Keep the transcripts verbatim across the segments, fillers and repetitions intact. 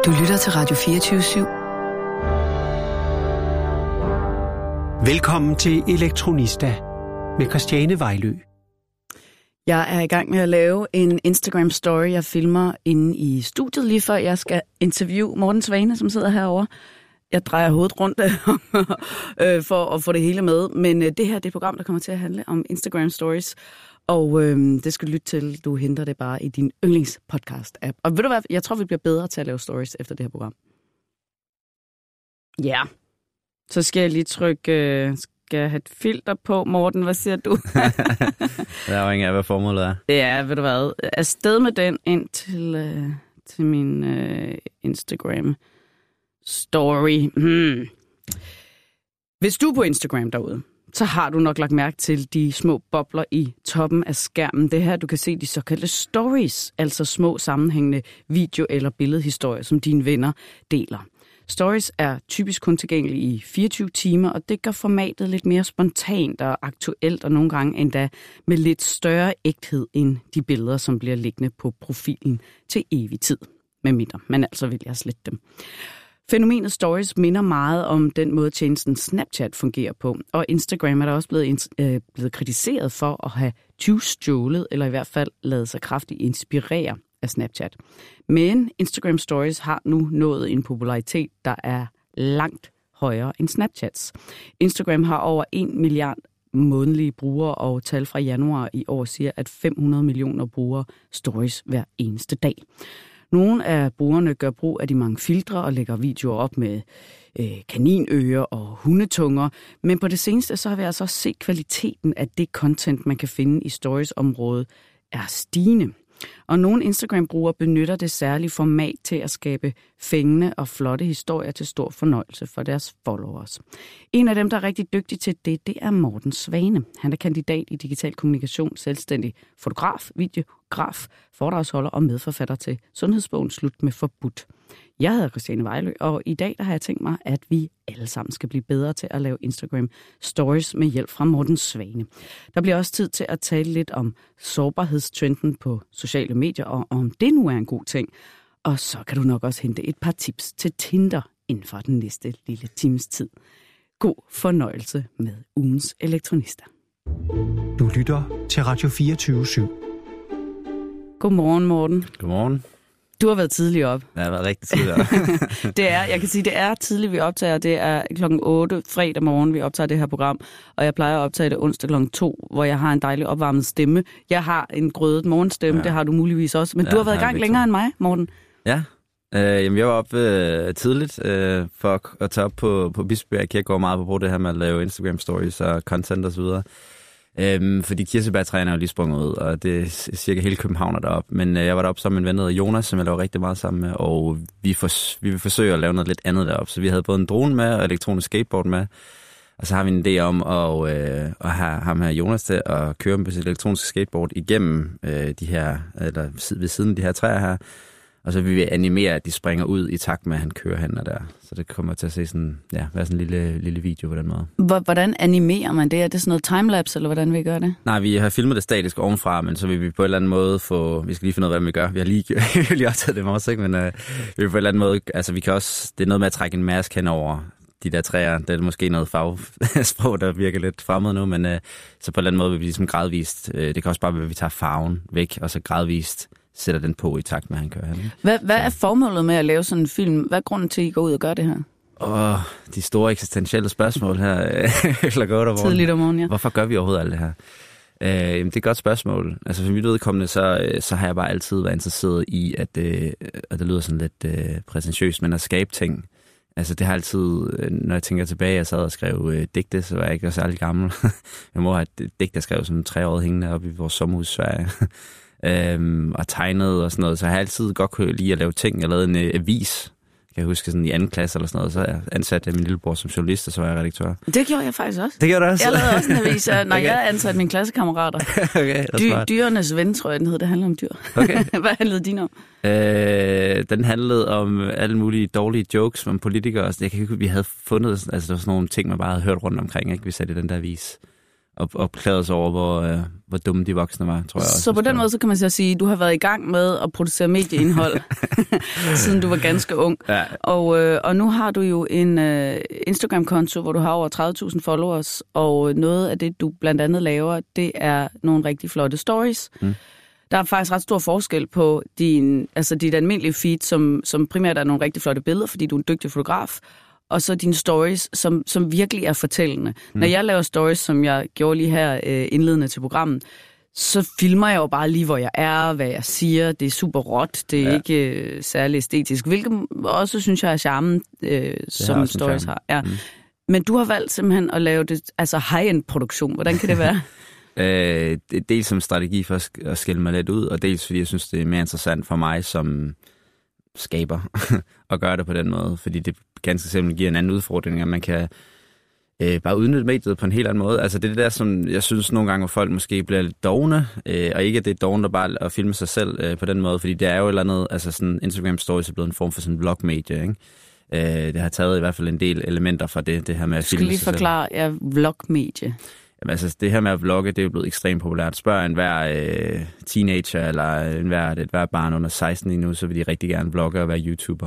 Du lytter til Radio fireogtyve syv. Velkommen til Elektronista med Christiane Vejlø. Jeg er i gang med at lave en Instagram-story, jeg filmer inde i studiet, lige før jeg skal interviewe Morten Svane, som sidder herovre. Jeg drejer hovedet rundt øh, for at få det hele med, men øh, det her det er et program, der kommer til at handle om Instagram-stories, og øh, det skal du lytte til. Du henter det bare i din yndlingspodcast-app. Og ved du hvad, jeg tror, vi bliver bedre til at lave stories efter det her program. Ja, yeah. Så skal jeg lige trykke... Øh, skal jeg have et filter på? Morten, hvad siger du? Det er afhængig af, hvad formålet er. Ja, ved du hvad? Afsted med den ind til, øh, til min øh, Instagram-story. Hmm. Hvis du er på Instagram derude, så har du nok lagt mærke til de små bobler i toppen af skærmen. Det her, du kan se de såkaldte stories, altså små sammenhængende video- eller billedhistorier, som dine venner deler. Stories er typisk kun tilgængelige i fireogtyve timer, og det gør formatet lidt mere spontant og aktuelt, og nogle gange endda med lidt større ægthed end de billeder, som bliver liggende på profilen til evig tid. Med mindre, man altså vil jeg slette dem. Fænomenet stories minder meget om den måde, tjenesten Snapchat fungerer på, og Instagram er der også blevet, øh, blevet kritiseret for at have tyvstjålet, eller i hvert fald ladet sig kraftigt inspirere af Snapchat. Men Instagram Stories har nu nået en popularitet, der er langt højere end Snapchats. Instagram har over en milliard månedlige brugere, og tal fra januar i år siger, at fem hundrede millioner bruger Stories hver eneste dag. Nogle af brugerne gør brug af de mange filtre og lægger videoer op med øh, kaninører og hundetunger, men på det seneste så har vi altså set kvaliteten af det content, man kan finde i Stories-området, er stigende. Og nogle Instagram-brugere benytter det særlige format til at skabe fængende og flotte historier til stor fornøjelse for deres followers. En af dem, der er rigtig dygtig til det, det er Morten Svane. Han er kandidat i digital kommunikation, selvstændig fotograf, videograf, foredragsholder og medforfatter til sundhedsbogen Slut med forbudt. Jeg hedder Christiane Vejlø, og i dag der har jeg tænkt mig, at vi alle sammen skal blive bedre til at lave Instagram Stories med hjælp fra Morten Svane. Der bliver også tid til at tale lidt om sårbarhedstrenden på sociale medier, og om det nu er en god ting. Og så kan du nok også hente et par tips til Tinder inden for den næste lille times tid. God fornøjelse med ugens Elektronista. Du lytter til Radio fireogtyve syv. Godmorgen, Morten. Godmorgen. Du har været tidlig op. Jeg har været rigtig tidlig op. det er, jeg kan sige, det er tidligt, vi optager. Det er klokken otte fredag morgen, vi optager det her program. Og jeg plejer at optage det onsdag klokken to, hvor jeg har en dejlig opvarmet stemme. Jeg har en grødet morgenstemme, ja. Det har du muligvis også. Men ja, du har været i gang længere end mig, Morten. Ja, øh, jamen, jeg var oppe øh, tidligt øh, for at, at tage op på, på Bispebjerg Kirkegård meget på at bruge det her med at lave Instagram stories og content og så videre. Øhm, fordi kirsebærtræerne er jo lige sprunget ud, og det er cirka hele København er deroppe. Men øh, jeg var deroppe sammen med en ven, der hedder Jonas, som jeg laver rigtig meget sammen med, og vi, for, vi vil forsøge at lave noget lidt andet deroppe. Så vi havde både en drone med og elektronisk skateboard med, og så har vi en idé om at, øh, at have ham her Jonas til at køre med sit elektroniske skateboard igennem øh, de her, eller ved siden af de her træer her. Og så vil vi animere, at de springer ud i takt med, at han kører hen og der. Så det kommer til at se sådan, ja, være sådan en lille, lille video på den måde. Hvordan animerer man det? Er det sådan noget timelapse, eller hvordan vi gør det? Nej, vi har filmet det statisk ovenfra, men så vil vi på en eller anden måde få... Vi skal lige finde ud af, hvordan vi gør. Vi har lige, lige optaget det med os, ikke? Men uh, vi vil på en eller anden måde... Altså, vi kan også... Det er noget med at trække en mask hen over de der træer. Det er måske noget fagsprog, der virker lidt fremmed nu, men uh, så på en eller anden måde vil vi ligesom gradvist... Uh, det kan også bare være, at vi tager farven væk, og så gradvist sætter den på i takt med, at han kører hen. Hvad, hvad er formålet med at lave sådan en film? Hvad er grunden til, at I går ud og gør det her? Åh, de store eksistentielle spørgsmål her. Eller godt om Tidligt om morgenen, ja. Hvorfor gør vi overhovedet alt det her? Øh, jamen, det er et godt spørgsmål. Altså, for mit vedkommende, så, så har jeg bare altid været interesseret i, at, øh, og det lyder sådan lidt øh, præsentiøst, men at skabe ting. Altså, det har altid, når jeg tænker tilbage, jeg sad og skrev øh, digte, så var jeg ikke særlig gammel. Min mor har et digt, jeg skrev som tre år hængende oppe i vores sommerhus i Sverige. Øhm, og tegnede og sådan noget, så jeg har altid godt kunne lide at lave ting. Jeg lavede en øh, avis, kan jeg huske, sådan i anden klasse eller sådan noget, så jeg ansatte min lillebror som journalist, og så var jeg redaktør. Det gjorde jeg faktisk også. Det gjorde du også? Jeg lavede også en avis, når okay. jeg ansatte mine klassekammerater. Okay, Dy- dyrenes ven, tror jeg, den hed. Det handler om dyr. Okay. Hvad handlede din om? Øh, den handlede om alle mulige dårlige jokes om politikere. Jeg kan ikke, vi havde fundet, altså der var sådan nogle ting, man bare havde hørt rundt omkring, ikke? Vi satte i den der avis. og, og klagede sig over, hvor, øh, hvor dumme de voksne var, tror jeg også. Så på den måde, så kan man så sige, at du har været i gang med at producere medieindhold, siden du var ganske ung. Ja. Og, øh, og nu har du jo en øh, Instagram-konto, hvor du har over tredive tusind followers, og noget af det, du blandt andet laver, det er nogle rigtig flotte stories. Mm. Der er faktisk ret stor forskel på din, altså dit almindelige feed, som, som primært er nogle rigtig flotte billeder, fordi du er en dygtig fotograf, og så dine stories, som, som virkelig er fortællende. Mm. Når jeg laver stories, som jeg gjorde lige her øh, indledende til programmet, så filmer jeg jo bare lige, hvor jeg er, hvad jeg siger. Det er super råt, det er ja. ikke øh, særlig æstetisk, hvilket også synes jeg er charmen, øh, som stories har. Ja. Mm. Men du har valgt simpelthen at lave det, altså high-end-produktion. Hvordan kan det være? øh, det, dels som strategi for at skille mig lidt ud, og dels fordi jeg synes, det er mere interessant for mig som skaber at gøre det på den måde, fordi det ganske simpelthen giver en anden udfordring, at man kan øh, bare udnytte mediet på en helt anden måde. Altså det er det der, som jeg synes nogle gange, hvor folk måske bliver lidt dovne, øh, og ikke at det er dovne, der bare at filme sig selv øh, på den måde, fordi det er jo et eller andet, altså sådan Instagram Stories er blevet en form for sådan en vlog-medie, ikke? Øh, det har taget i hvert fald en del elementer fra det, det her med at filme sig selv. Skal lige forklare, ja, vlog-medie. Jamen, altså, det her med at vlogge, det er jo blevet ekstremt populært. Spørg en hver øh, teenager eller en hver, et hver barn under seksten lige nu, så vil de rigtig gerne vlogge og være YouTuber.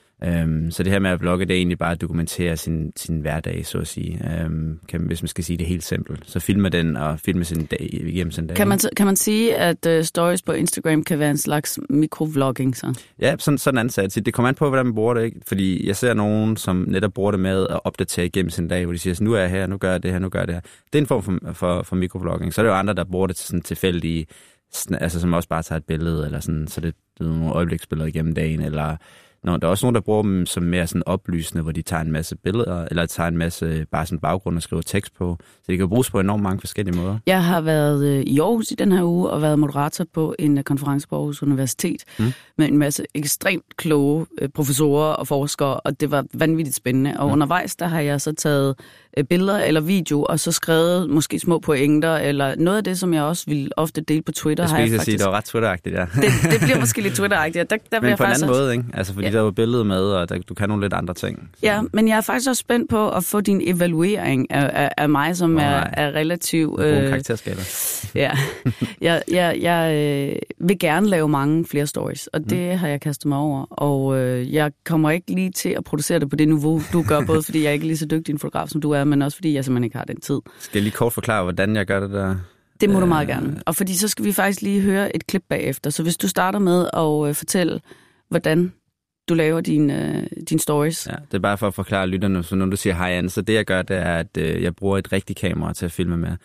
Um, så det her med at vlogge, det er egentlig bare at dokumentere sin, sin hverdag, så at sige. Um, kan, hvis man skal sige det helt simpelt. Så filme den og filme sin dag igennem sin dag. Kan man, kan man sige, at uh, stories på Instagram kan være en slags mikrovlogging så? Ja, sådan, sådan ansat. Det kommer an på, hvordan man bruger det, ikke? Fordi jeg ser nogen, som netop bruger det med at opdatere igennem sin dag, hvor de siger, nu er jeg her, nu gør jeg det her, nu gør jeg det her. Det er en form for, for, for mikrovlogging. Så er det jo andre, der bruger det til sådan tilfældige, altså som også bare tager et billede, eller sådan, så det er nogle øjebliksbilleder igennem dagen, eller Nå, der er også nogen, der bruger dem som mere sådan oplysende, hvor de tager en masse billeder, eller tager en masse bare sådan baggrund og skriver tekst på. Så det kan bruges på enormt mange forskellige måder. Jeg har været øh, i Aarhus i den her uge, og været moderator på en uh, konference på Aarhus Universitet, mm. med en masse ekstremt kloge øh, professorer og forskere, og det var vanvittigt spændende. Og mm. undervejs, der har jeg så taget øh, billeder eller video, og så skrevet måske små pointer, eller noget af det, som jeg også vil ofte dele på Twitter. Jeg skulle ikke faktisk sige, det var ret Twitter-agtigt, ja. det, det bliver måske lidt Twitter-agtigt. Der, der men jeg på en anden også... måde, ikke? Altså, fordi ja. Der var billede med, og der, du kan nogle lidt andre ting. Så. Ja, men jeg er faktisk også spændt på at få din evaluering af, af, af mig, som oh, er, er relativt... Øh, en karakterskala. ja, jeg, jeg, jeg øh, vil gerne lave mange flere stories, og det mm. har jeg kastet mig over. Og øh, jeg kommer ikke lige til at producere det på det niveau, du gør, både fordi jeg ikke er lige så dygtig en fotograf, som du er, men også fordi jeg simpelthen ikke har den tid. Skal jeg lige kort forklare, hvordan jeg gør det der? Det må øh... du meget gerne. Og fordi så skal vi faktisk lige høre et klip bagefter. Så hvis du starter med at øh, fortælle, hvordan du laver dine øh, din stories. Ja, det er bare for at forklare lytterne, så når du siger high-end, så det jeg gør, det er, at øh, jeg bruger et rigtigt kamera til at filme med,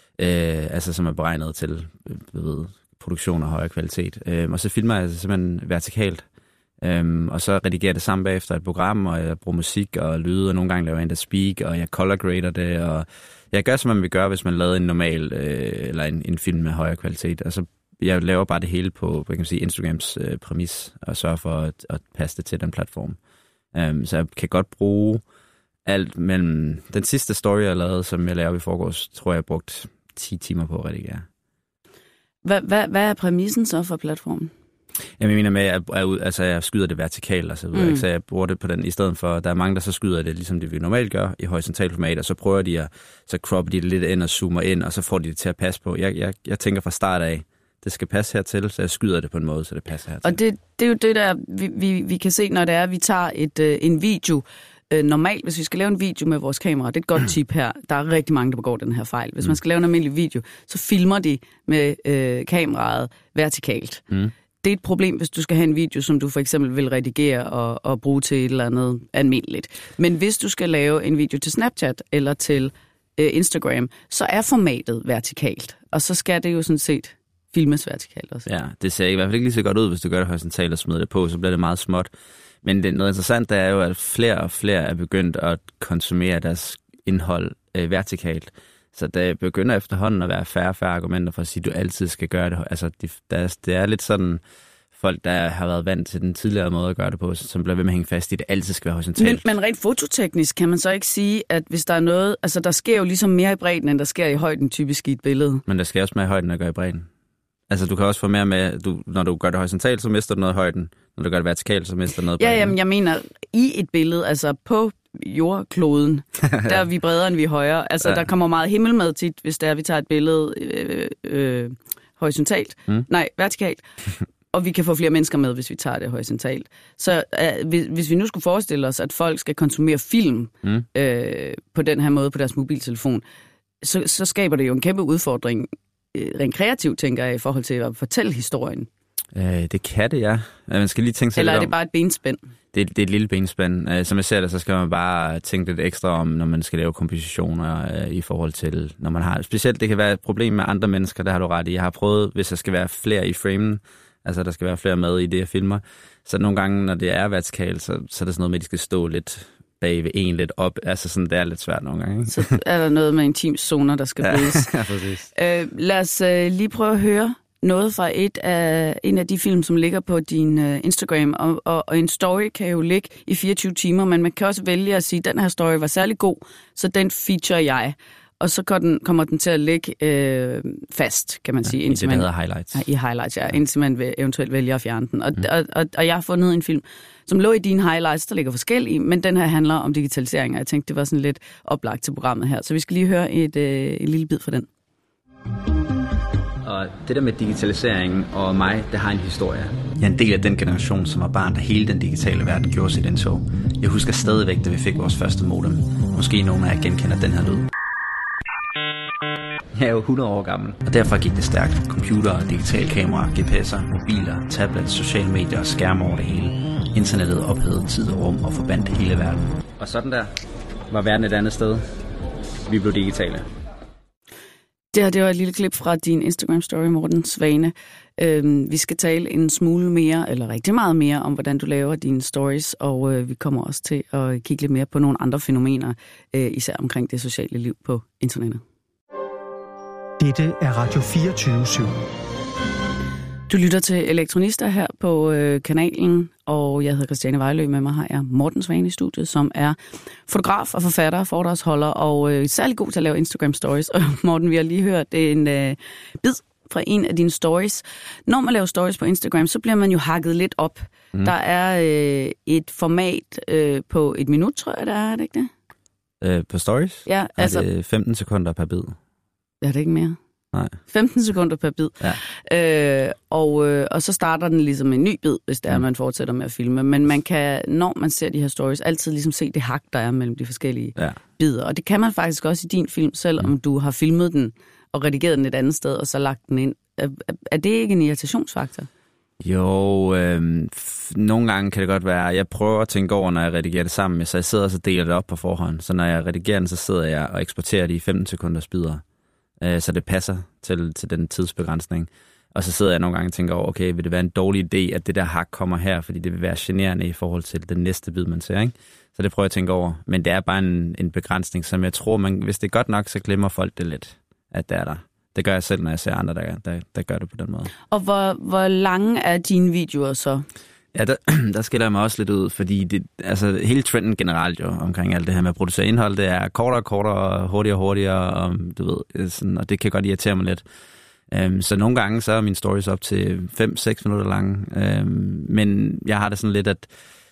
øh, altså som er beregnet til øh, ved, produktion af højere kvalitet. Øh, og så filmer jeg simpelthen vertikalt, øh, og så redigerer det sammen bagefter et program, og jeg bruger musik og lyde, og nogle gange laver jeg en der speak, og jeg color grader det, og jeg gør, som man vil gøre, hvis man lavede en normal, øh, eller en, en film med højere kvalitet, og så jeg laver bare det hele på, på kan man sige, Instagrams øh, præmis, og sørger for at, at passe det til den platform. Um, så jeg kan godt bruge alt mellem... Den sidste story, jeg lavede, som jeg lavede i forgårs, tror jeg, jeg brugt ti timer på at redigere. Hvad, hvad, hvad er præmissen så for platformen? Jeg mener med, at jeg, altså, jeg skyder det vertikalt, og så, videre, mm. så jeg bruger det på den, i stedet for, der er mange, der så skyder det, ligesom det vi normalt gør, i horisontalt format, og så prøver de at, så cropper de det lidt ind og zoomer ind, og så får de det til at passe på. Jeg, jeg, jeg tænker fra start af, det skal passe hertil, så jeg skyder det på en måde, så det passer hertil. Og det, det er jo det, der vi, vi, vi kan se, når det er, at vi tager et, øh, en video. Øh, normalt, hvis vi skal lave en video med vores kamera, det er et godt tip her, der er rigtig mange, der begår den her fejl. Hvis mm. man skal lave en almindelig video, så filmer de med øh, kameraet vertikalt. Mm. Det er et problem, hvis du skal have en video, som du for eksempel vil redigere og, og bruge til et eller andet almindeligt. Men hvis du skal lave en video til Snapchat eller til øh, Instagram, så er formatet vertikalt. Og så skal det jo sådan set filmes vertikalt også. Ja, det ser i hvert fald ikke lige så godt ud, hvis du gør det horisontalt og smider det på, så bliver det meget småt. Men det, noget interessant, det er jo, at flere og flere er begyndt at konsumere deres indhold øh, vertikalt. Så der begynder efterhånden at være færre og færre argumenter for at sige, at du altid skal gøre det. Altså, det, der, det er lidt sådan folk, der har været vant til den tidligere måde at gøre det på, som bliver ved med at hænge fast i, at det altid skal være horisontalt. Men, men rent fototeknisk kan man så ikke sige, at hvis der er noget... Altså, der sker jo ligesom mere i bredden, end der sker i højden typisk i et billede. Men der sker også mere i højden, end der gør i bredden. Altså, du kan også få mere med, du, når du gør det horisontalt, så mister du noget i højden. Når du gør det vertikalt, så mister du noget i bredden. Ja, jamen, jeg mener, i et billede, altså på jordkloden. Der er vi bredere, end vi er højere. Altså, ja. Der kommer meget himmel med tit, hvis der vi tager et billede øh, øh, horisontalt. Mm. Nej, vertikalt. Og vi kan få flere mennesker med, hvis vi tager det horisontalt. Så øh, hvis, hvis vi nu skulle forestille os, at folk skal konsumere film mm. øh, på den her måde på deres mobiltelefon, så, så skaber det jo en kæmpe udfordring, øh, rent kreativt, tænker jeg, i forhold til at fortælle historien. Øh, det kan det, ja. Man skal lige tænke sig Eller lidt er det om. bare et benspænd? Det, det er et lille benspænd. Øh, som jeg ser det, så skal man bare tænke lidt ekstra om, når man skal lave kompositioner øh, i forhold til, når man har... Specielt, det kan være et problem med andre mennesker, der har du ret i. Jeg har prøvet, hvis der skal være flere i framen, altså der skal være flere med i det, jeg filmer, så nogle gange, når det er vertikalt, så, så er det sådan noget med, at de skal stå lidt bag ved en lidt op. Altså sådan, det er lidt svært nogle gange. Ikke? Så er der noget med intimzoner, der skal brydes. Ja, præcis. Øh, lad os øh, lige prøve at høre noget fra et af, en af de film, som ligger på din uh, Instagram, og, og, og en story kan jo ligge i fireogtyve timer, men man kan også vælge at sige, at den her story var særlig god, så den feature jeg. Og så den, kommer den til at ligge øh, fast, kan man sige. Ja, i det, man, der hedder highlights. Ja, i highlights, ja, indtil man vil, eventuelt vælger at fjerne den. Og, mm. og, og, og jeg har fundet en film, som lå i dine highlights, der ligger forskellige, men den her handler om digitalisering, og jeg tænkte, det var sådan lidt oplagt til programmet her. Så vi skal lige høre et, øh, en lille bid fra den. Og det der med digitalisering og mig, det har en historie. Jeg er en del af den generation, som var barn, da hele den digitale verden gjorde sit indtog. Jeg husker stadigvæk, da vi fik vores første modem. Måske nogen af jer genkender den her lyd. Jeg er jo hundrede år gammel, og derfor gik det stærkt. Computer, digitale kameraer, G P S'er, mobiler, tablets, sociale medier og skærme over det hele. Internettet ophedede tid og rum og forbandt hele verden. Og sådan der var verden et andet sted. Vi blev digitale. Det her, det var et lille klip fra din Instagram-story, Morten Svane. Øhm, vi skal tale en smule mere, eller rigtig meget mere, om hvordan du laver dine stories, og øh, vi kommer også til at kigge lidt mere på nogle andre fænomener, øh, især omkring det sociale liv på internettet. Dette er Radio fireogtyve syv. Du lytter til Elektronista her på øh, kanalen, og jeg hedder Christiane Vejlø. Med mig har jeg Morten Svane i studiet, som er fotograf og forfatter, foredragsholder og øh, særlig god til at lave Instagram stories. Og Morten, vi har lige hørt en øh, bid fra en af dine stories. Når man laver stories på Instagram, så bliver man jo hakket lidt op. Mm. Der er øh, et format øh, på et minut, tror jeg, der er, er det ikke det? Øh, på stories? Ja, altså... Er det femten sekunder per bid? Ja, det er ikke mere. Nej. femten sekunder per bid. Ja. Øh, og, øh, og så starter den ligesom en ny bid, hvis det er, mm. man fortsætter med at filme. Men man kan, når man ser de her stories, altid ligesom se det hak, der er mellem de forskellige ja. bidder. Og det kan man faktisk også i din film, selvom mm. du har filmet den og redigeret den et andet sted, og så lagt den ind. Er, er det ikke en irritationsfaktor? Jo, øh, f- nogle gange kan det godt være, jeg prøver at tænke over, når jeg redigerer det sammen, så jeg sidder og så deler det op på forhånd. Så når jeg redigerer den, så sidder jeg og eksporterer det i femten sekunders bidder. Så det passer til, til den tidsbegrænsning. Og så sidder jeg nogle gange og tænker over, okay, vil det være en dårlig idé, at det der hak kommer her, fordi det vil være generende i forhold til den næste bid, man ser, ikke? Så det prøver jeg at tænke over. Men det er bare en, en begrænsning, som jeg tror, man, hvis det er godt nok, så glemmer folk det lidt, at det er der. Det gør jeg selv, når jeg ser andre, der, der, der gør det på den måde. Og hvor, hvor lange er dine videoer så? Ja, der, der skiller jeg mig også lidt ud, fordi det, altså, hele trenden generelt jo omkring alt det her med at producere indhold, det er kortere og kortere og hurtigere og hurtigere, og, du ved, sådan, og det kan godt irritere mig lidt. Um, så nogle gange så er mine stories op til fem til seks minutter lange, um, men jeg har det sådan lidt, at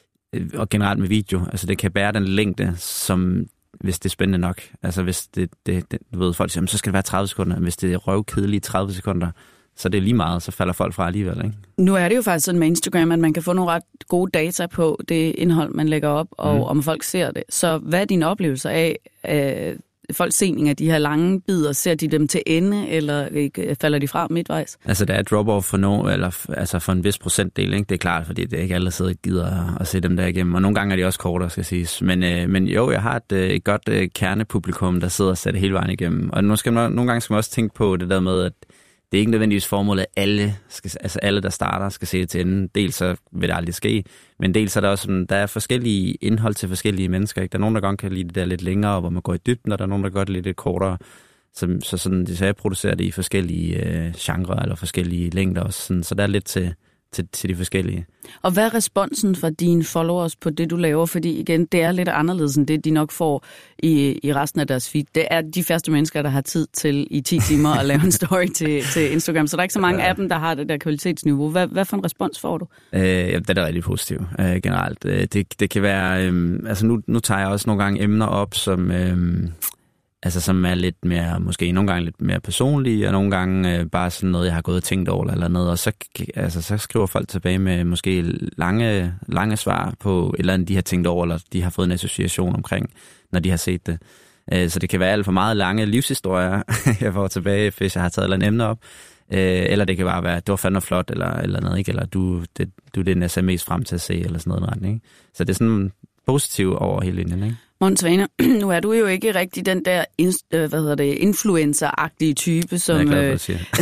og generelt med video, altså det kan bære den længde, som hvis det er spændende nok. Altså hvis det, det, det du ved, folk siger, så skal det være tredive sekunder, men hvis det er røvkedelige tredive sekunder, så det er lige meget, så falder folk fra alligevel, ikke? Nu er det jo faktisk sådan med Instagram, at man kan få nogle ret gode data på det indhold, man lægger op, og mm. om folk ser det. Så hvad er dine oplevelser af øh, folks sening af de her lange bidder? Ser de dem til ende, eller øh, falder de fra midtvejs? Altså, der er drop-off for, no, eller, altså for en vis procentdel, ikke? Det er klart, fordi det er ikke alle, der sidder og gider at se dem der igennem. Og nogle gange er de også kortere, skal siges. Men, øh, men jo, jeg har et, et godt øh, kernepublikum, der sidder og ser det hele vejen igennem. Og nu skal man, nogle gange skal man også tænke på det der med, at det er ikke nødvendigvis formålet, at alle, skal, altså alle, der starter, skal se det til enden. Dels så vil det aldrig ske, men dels er der også sådan, der er forskellige indhold til forskellige mennesker. Ikke? Der er nogen, der godt kan lide det der lidt længere, hvor man går i dybden, og der er nogen, der godt kan lide det kortere. Så, så, sådan, så jeg producerer det i forskellige øh, genrer eller forskellige længder også. Sådan, så der er lidt til, til, til de forskellige. Og hvad er responsen fra dine followers på det, du laver? Fordi igen, det er lidt anderledes end det, de nok får i, i resten af deres feed. Det er de første mennesker, der har tid til i ti timer at lave en story til, til Instagram. Så der er ikke så mange ja. af dem, der har det der kvalitetsniveau. Hvad, hvad for en respons får du? Øh, ja, det er rigtig positivt øh, generelt. Det, det kan være... Øh, altså nu, nu tager jeg også nogle gange emner op, som... Øh, Altså som er lidt mere, måske nogle gange lidt mere personlige, og nogle gange øh, bare sådan noget, jeg har gået og tænkt over eller noget, og så, altså, så skriver folk tilbage med måske lange, lange svar på et eller andet, de har tænkt over, eller de har fået en association omkring, når de har set det. Øh, så det kan være alt for meget lange livshistorier, jeg får tilbage, hvis jeg har taget et eller andet emne op, øh, eller det kan bare være, det var fandme flot, eller, eller noget, ikke? Eller du, det, du er den, jeg ser mest frem til at se, eller sådan noget. Ikke? Så det er sådan positivt over hele linjen, ikke? Måns Svane, nu er du jo ikke rigtig den der hvad hedder det, influencer-agtige type, som, øh,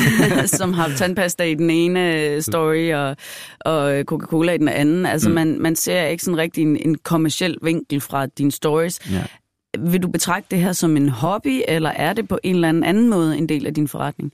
som har tandpasta i den ene story og, og Coca-Cola i den anden. Altså mm. man, man ser ikke sådan rigtig en, en kommerciel vinkel fra dine stories. Ja. Vil du betragte det her som en hobby, eller er det på en eller anden anden måde en del af din forretning?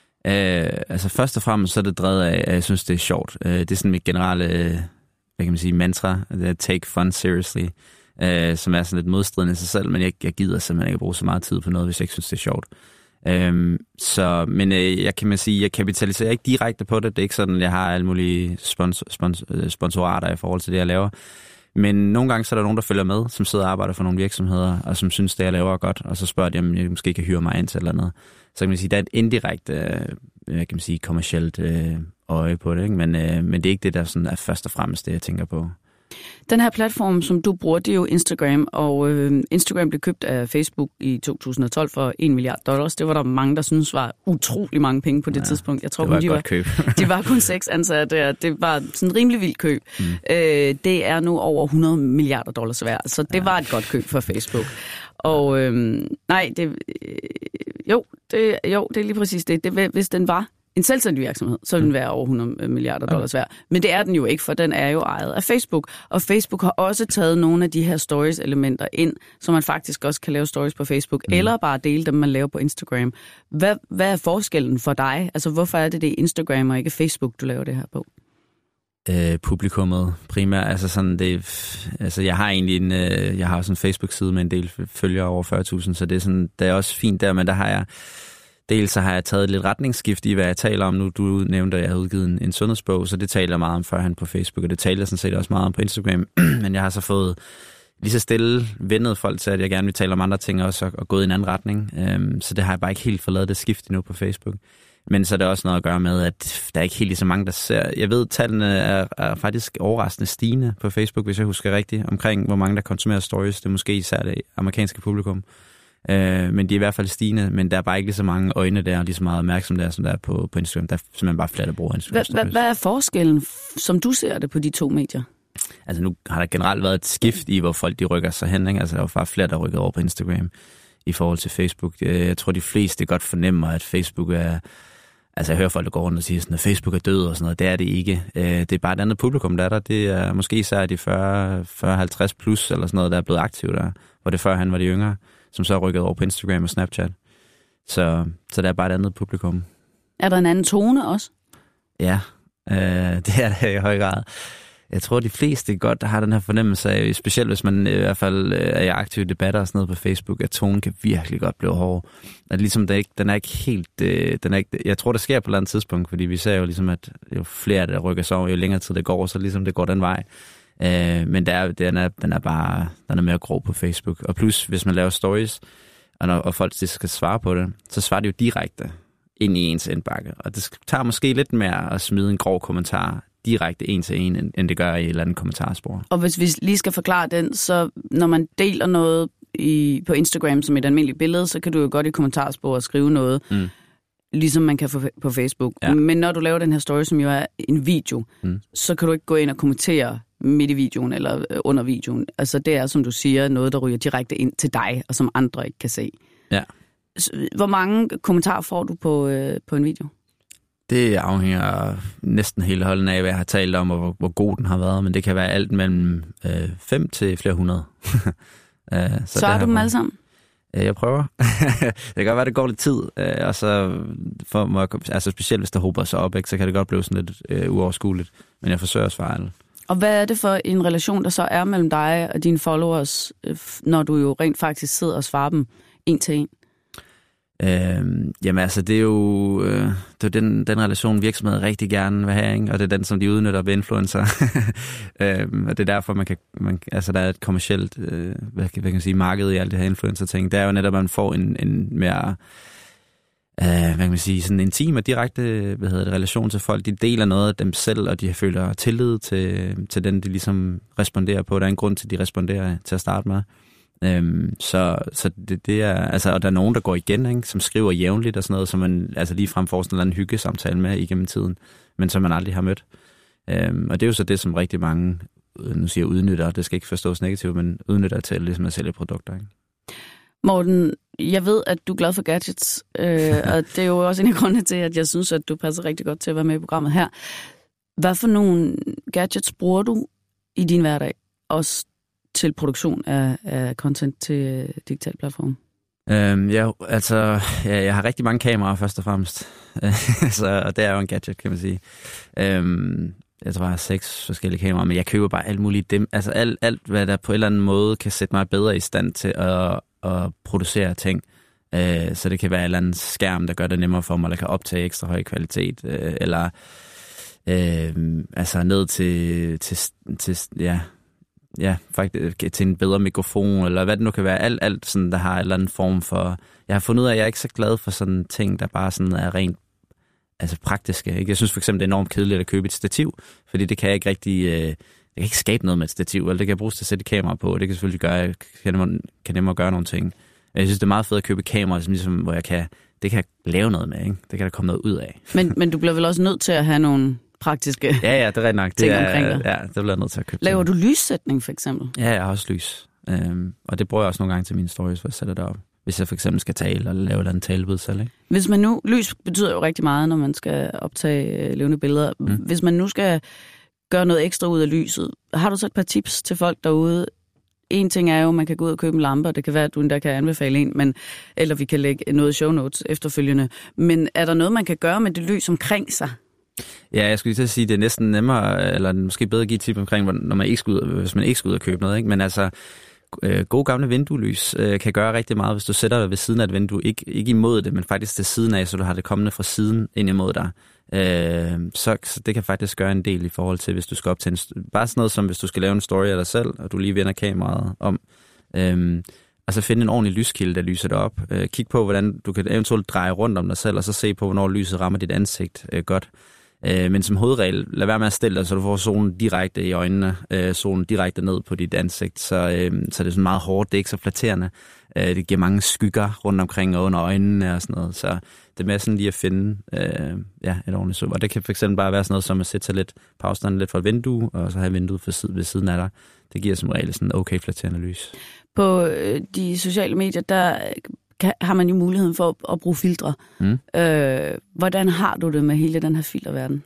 Øh, altså først og fremmest så er det drevet af, at jeg synes, det er sjovt. Øh, det er sådan mit generelle, hvad kan man sige, mantra, take fun seriously. Øh, som er sådan lidt modstridende i sig selv, men jeg, jeg gider simpelthen ikke at bruge så meget tid på noget, hvis jeg ikke synes, det er sjovt. Øhm, så, men øh, jeg kan man sige, jeg kapitaliserer ikke direkte på det. Det er ikke sådan, at jeg har alle mulige spons, spons, sponsorater i forhold til det, jeg laver. Men nogle gange så er der nogen, der følger med, som sidder og arbejder for nogle virksomheder, og som synes, det jeg laver er godt, og så spørger de, om jeg måske kan hyre mig ind til eller andet. Så kan man sige, der er et indirekte, øh, kan man sige, kommercielt øh, øje på det, ikke? Men, øh, men det er ikke det, der sådan er først og fremmest det, jeg tænker på. Den her platform, som du bruger, det er jo Instagram, og øh, Instagram blev købt af Facebook i to tusind og tolv for en milliard dollars. Det var der mange, der synes var utrolig mange penge på det ja, tidspunkt. Jeg tror, det var kun, de, var, køb. de var kun seks ansatte, og det var sådan en rimelig vild køb. Mm. Øh, det er nu over hundrede milliarder dollars værd, så det ja. var et godt køb for Facebook. Og øh, nej, det, øh, jo, det, jo, det er lige præcis det. det hvis den var en selvstændig virksomhed, så vil den være over hundrede milliarder dollars værd. Men det er den jo ikke, for den er jo ejet af Facebook. Og Facebook har også taget nogle af de her stories-elementer ind, så man faktisk også kan lave stories på Facebook, mm. eller bare dele dem, man laver på Instagram. Hvad, hvad er forskellen for dig? Altså, hvorfor er det det Instagram og ikke Facebook, du laver det her på? Øh, publikummet primært. Altså, sådan det, altså, jeg har egentlig en, øh, jeg har også en Facebook-side med en del følgere over fyrre tusind, så det er, sådan, det er også fint der, men der har jeg dels så har jeg taget lidt retningsskift i, hvad jeg taler om nu. Du nævnte, at jeg har udgivet en, en sundhedsbog, så det taler jeg meget om førhen på Facebook, og det taler jeg sådan set også meget om på Instagram. Men jeg har så fået lige så stille vendet folk til, at jeg gerne vil tale om andre ting også, og, og gået i en anden retning. Um, så det har jeg bare ikke helt forladet det skift endnu på Facebook. Men så er det også noget at gøre med, at der er ikke helt lige så mange, der ser. Jeg ved, at tallene er, er faktisk overraskende stigende på Facebook, hvis jeg husker rigtigt, omkring hvor mange, der konsumerer stories. Det er måske især det amerikanske publikum. Øh, men de er i hvert fald stigende, men der er bare ikke lige så mange øjne der, og lige så meget opmærksomhed der, som der er på, på Instagram. Der er simpelthen bare flere, der bruger Instagram. Hvad, hvad, hvad er forskellen, som du ser det på de to medier? Altså nu har der generelt været et skift i, hvor folk de rykker sig hen, ikke? Altså der er jo bare flere, der rykker over på Instagram i forhold til Facebook. Jeg tror, de fleste godt fornemmer, at Facebook er... Altså jeg hører folk, der går rundt og siger sådan, at Facebook er død og sådan noget. Det er det ikke. Det er bare et andet publikum, der er der. Det er måske især de fyrre halvtreds plus eller sådan noget, der er blevet aktive der, hvor det før han var de yngre, som så er rykket over på Instagram og Snapchat. Så, så der er bare et andet publikum. Er der en anden tone også? Ja, øh, det er der i høj grad. Jeg tror, de fleste godt, der har den her fornemmelse af, specielt hvis man i hvert fald er i aktive debatter og sådan noget på Facebook, at tonen kan virkelig godt blive hård. At ligesom der ikke, den er ikke helt... Øh, den er ikke, jeg tror, det sker på et eller andet tidspunkt, fordi vi ser jo ligesom, at jo flere, der rykker sig over, jo længere tid det går, så ligesom det går den vej. Øh, men der, den, er, den er bare den er mere grov på Facebook. Og plus, hvis man laver stories, og, når, og folk skal svare på det, så svarer de jo direkte ind i ens indbakke. Og det tager måske lidt mere at smide en grov kommentar direkte en til en, end det gør i et eller andet kommentarspor. Og hvis vi lige skal forklare den, så når man deler noget i, på Instagram som et almindeligt billede, så kan du jo godt i kommentarspor skrive noget, mm. ligesom man kan få på Facebook. Ja. Men når du laver den her story, som jo er en video, mm. så kan du ikke gå ind og kommentere midt i videoen eller under videoen. Altså det er, som du siger, noget, der ryger direkte ind til dig, og som andre ikke kan se. Ja. Hvor mange kommentarer får du på, øh, på en video? Det afhænger næsten hele holden af, hvad jeg har talt om, og hvor, hvor god den har været. Men det kan være alt mellem øh, fem til flere hundrede. uh, så Svarer du dem alle sammen? Jeg prøver. Det kan godt være, det går lidt tid, og så for mig, altså specielt hvis der hober sig op, ikke, så kan det godt blive sådan lidt øh, uoverskueligt. Men jeg forsøger at svare alle. Og hvad er det for en relation, der så er mellem dig og dine followers, når du jo rent faktisk sidder og svarer dem en til en? Øhm, jamen altså, det er jo øh, det er den, den relation, virksomheder rigtig gerne vil have, ikke? Og det er den, som de udnytter ved influencer. øhm, og det er derfor, man kan, man, altså, der er et kommercielt øh, hvad, hvad kan man sige, marked i alt det her influencer-ting. Det er jo netop, at man får en, en mere øh, hvad kan man sige, sådan intim og direkte hvad hedder det, relation til folk. De deler noget af dem selv, og de føler tillid til, til den, de ligesom responderer på. Der er en grund til, at de responderer til at starte med. Øhm, så så det, det er, altså, og der er nogen, der går igen, ikke, som skriver jævnligt og sådan noget, som man altså lige frem får sådan en eller anden hyggesamtale med igennem tiden, men som man aldrig har mødt. Øhm, og det er jo så det, som rigtig mange, nu siger jeg udnytter, det skal ikke forstås negativt, men udnytter til ligesom at sælge produkter, ikke? Morten, jeg ved, at du er glad for gadgets, øh, og det er jo også en af grundene til, at jeg synes, at du passer rigtig godt til at være med i programmet her. Hvad for nogle gadgets bruger du i din hverdag, også til produktion af, af content til uh, digital platform? Øhm, ja, altså, ja, jeg har rigtig mange kameraer, først og fremmest. så, og det er jo en gadget, kan man sige. Øhm, jeg tror, jeg har seks forskellige kameraer, men jeg køber bare alt muligt dem. Altså alt, alt, hvad der på en eller anden måde kan sætte mig bedre i stand til at, at producere ting. Øh, så det kan være en eller anden skærm, der gør det nemmere for mig, der kan optage ekstra høj kvalitet, øh, eller øh, altså ned til, til, til ja, ja, faktisk til en bedre mikrofon, eller hvad det nu kan være. Alt, alt sådan, der har en eller anden form for... Jeg har fundet ud af, at jeg er ikke så glad for sådan ting, der bare sådan er rent altså praktiske. Ikke? Jeg synes for eksempel, det er enormt kedeligt at købe et stativ, fordi det kan jeg ikke rigtig... Øh, jeg kan ikke skabe noget med et stativ, eller det kan jeg bruge til at sætte kamera på, og det kan selvfølgelig gøre, jeg kan nemmere, kan nemmere gøre nogle ting. Jeg synes, det er meget fedt at købe kamera, ligesom, hvor jeg kan... Det kan jeg lave noget med, ikke? Det kan der komme noget ud af. Men, men du bliver vel også nødt til at have nogle praktiske ja, ja, det er rigtig nok. Det er, omkring dig. Ja, det bliver jeg nødt til at købe. Laver du lyssætning, for eksempel? Ja, jeg har også lys. Øhm, og det bruger jeg også nogle gange til mine stories, hvor jeg sætter det op. Hvis jeg for eksempel skal tale, eller lave et eller andet talebud selv, ikke? Hvis man nu... Lys betyder jo rigtig meget, når man skal optage levende billeder. Mm. Hvis man nu skal gøre noget ekstra ud af lyset, har du så et par tips til folk derude? En ting er jo, at man kan gå ud og købe en lampe, og det kan være, at du endda kan anbefale en, men, eller vi kan lægge noget show notes efterfølgende. Men er der noget, man kan gøre med det lys omkring sig? Ja, jeg skulle lige til at sige, at det er næsten nemmere, eller måske bedre at give et tip omkring, når man ikke skal ud, hvis man ikke skal ud og købe noget, ikke? Men altså, øh, gode gamle vinduelys øh, kan gøre rigtig meget, hvis du sætter dig ved siden af et vindue. Ikke, ikke imod det, men faktisk til siden af, så du har det kommende fra siden ind imod dig. Øh, så, så det kan faktisk gøre en del i forhold til, hvis du skal op til en... Bare sådan noget som, hvis du skal lave en story af dig selv, og du lige vender kameraet om. Øh, og så finde en ordentlig lyskilde, der lyser det op. Øh, kig på, hvordan du kan eventuelt dreje rundt om dig selv, og så se på, hvornår lyset rammer dit ansigt øh, godt. Øh, men som hovedregel, lad være med at stille dig, så du får solen direkte i øjnene, øh, solen direkte ned på dit ansigt, så, øh, så det er sådan meget hårdt, det er ikke så flatterende. Øh, det giver mange skygger rundt omkring og under øjnene og sådan noget, så det er med sådan lige at finde øh, ja, et ordentligt sol. Og det kan fx bare være sådan noget som at sætte sig lidt på afstand lidt fra et vindue, og så have vinduet for side, ved siden af dig. Det giver som regel sådan okay flatterende lys. På øh, de sociale medier, der kan, har man jo muligheden for at, at bruge filtre. Mm. Øh, hvordan har du det med hele den her filterverden?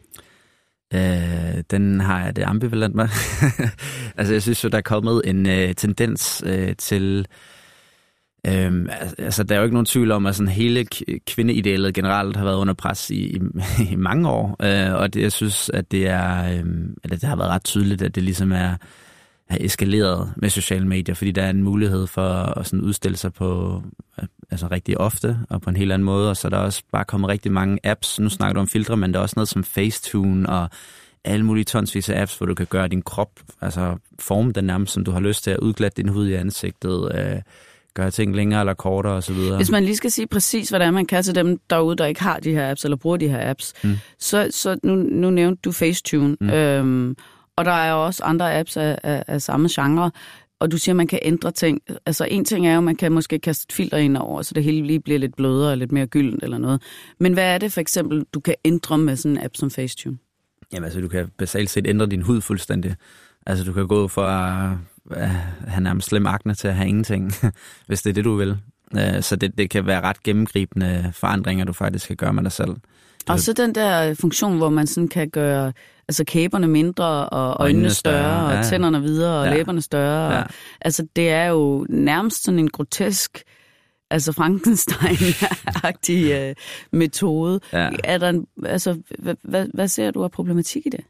Øh, den har jeg det ambivalent med. Altså jeg synes jo, der er kommet en øh, tendens øh, til... Øhm, altså, der er jo ikke nogen tvivl om, at sådan hele kvindeidealet generelt har været under pres i, i, i mange år, øh, og det, jeg synes, at det er, øh, at det har været ret tydeligt, at det ligesom er, er eskaleret med sociale medier, fordi der er en mulighed for at sådan udstille sig på altså rigtig ofte og på en helt anden måde, og så er der også bare kommet rigtig mange apps. Nu snakker du om filtre, men der er også noget som Facetune og alle mulige tonsvis af apps, hvor du kan gøre din krop, altså forme den nærmest, som du har lyst til, at udglatte din hud i ansigtet, øh, gøre ting længere eller kortere osv. Hvis man lige skal sige præcis, hvad det er, man kan til dem derude, der ikke har de her apps, eller bruger de her apps, mm. så, så nu, nu nævnte du Facetune, mm. øhm, og der er jo også andre apps af, af, af samme genre, og du siger, at man kan ændre ting. Altså en ting er jo, at man kan måske kaste et filter ind over, så det hele lige bliver lidt blødere og lidt mere gyldent eller noget. Men hvad er det for eksempel, du kan ændre med sådan en app som Facetune? Jamen altså, du kan basalt set ændre din hud fuldstændig. Altså du kan gå fra at have nærmest slem akne til at have ingenting, hvis det er det, du vil. Så det, det kan være ret gennemgribende forandringer, du faktisk kan gøre med dig selv. Du og så den der funktion, hvor man sådan kan gøre altså kæberne mindre, og øjnene, øjnene større, større, og ja. tænderne videre, og ja. læberne større. Ja. Og, altså det er jo nærmest sådan en grotesk altså Frankenstein-agtig øh, metode. Ja. Er der en, altså, hvad, hvad, hvad ser du af problematik i det?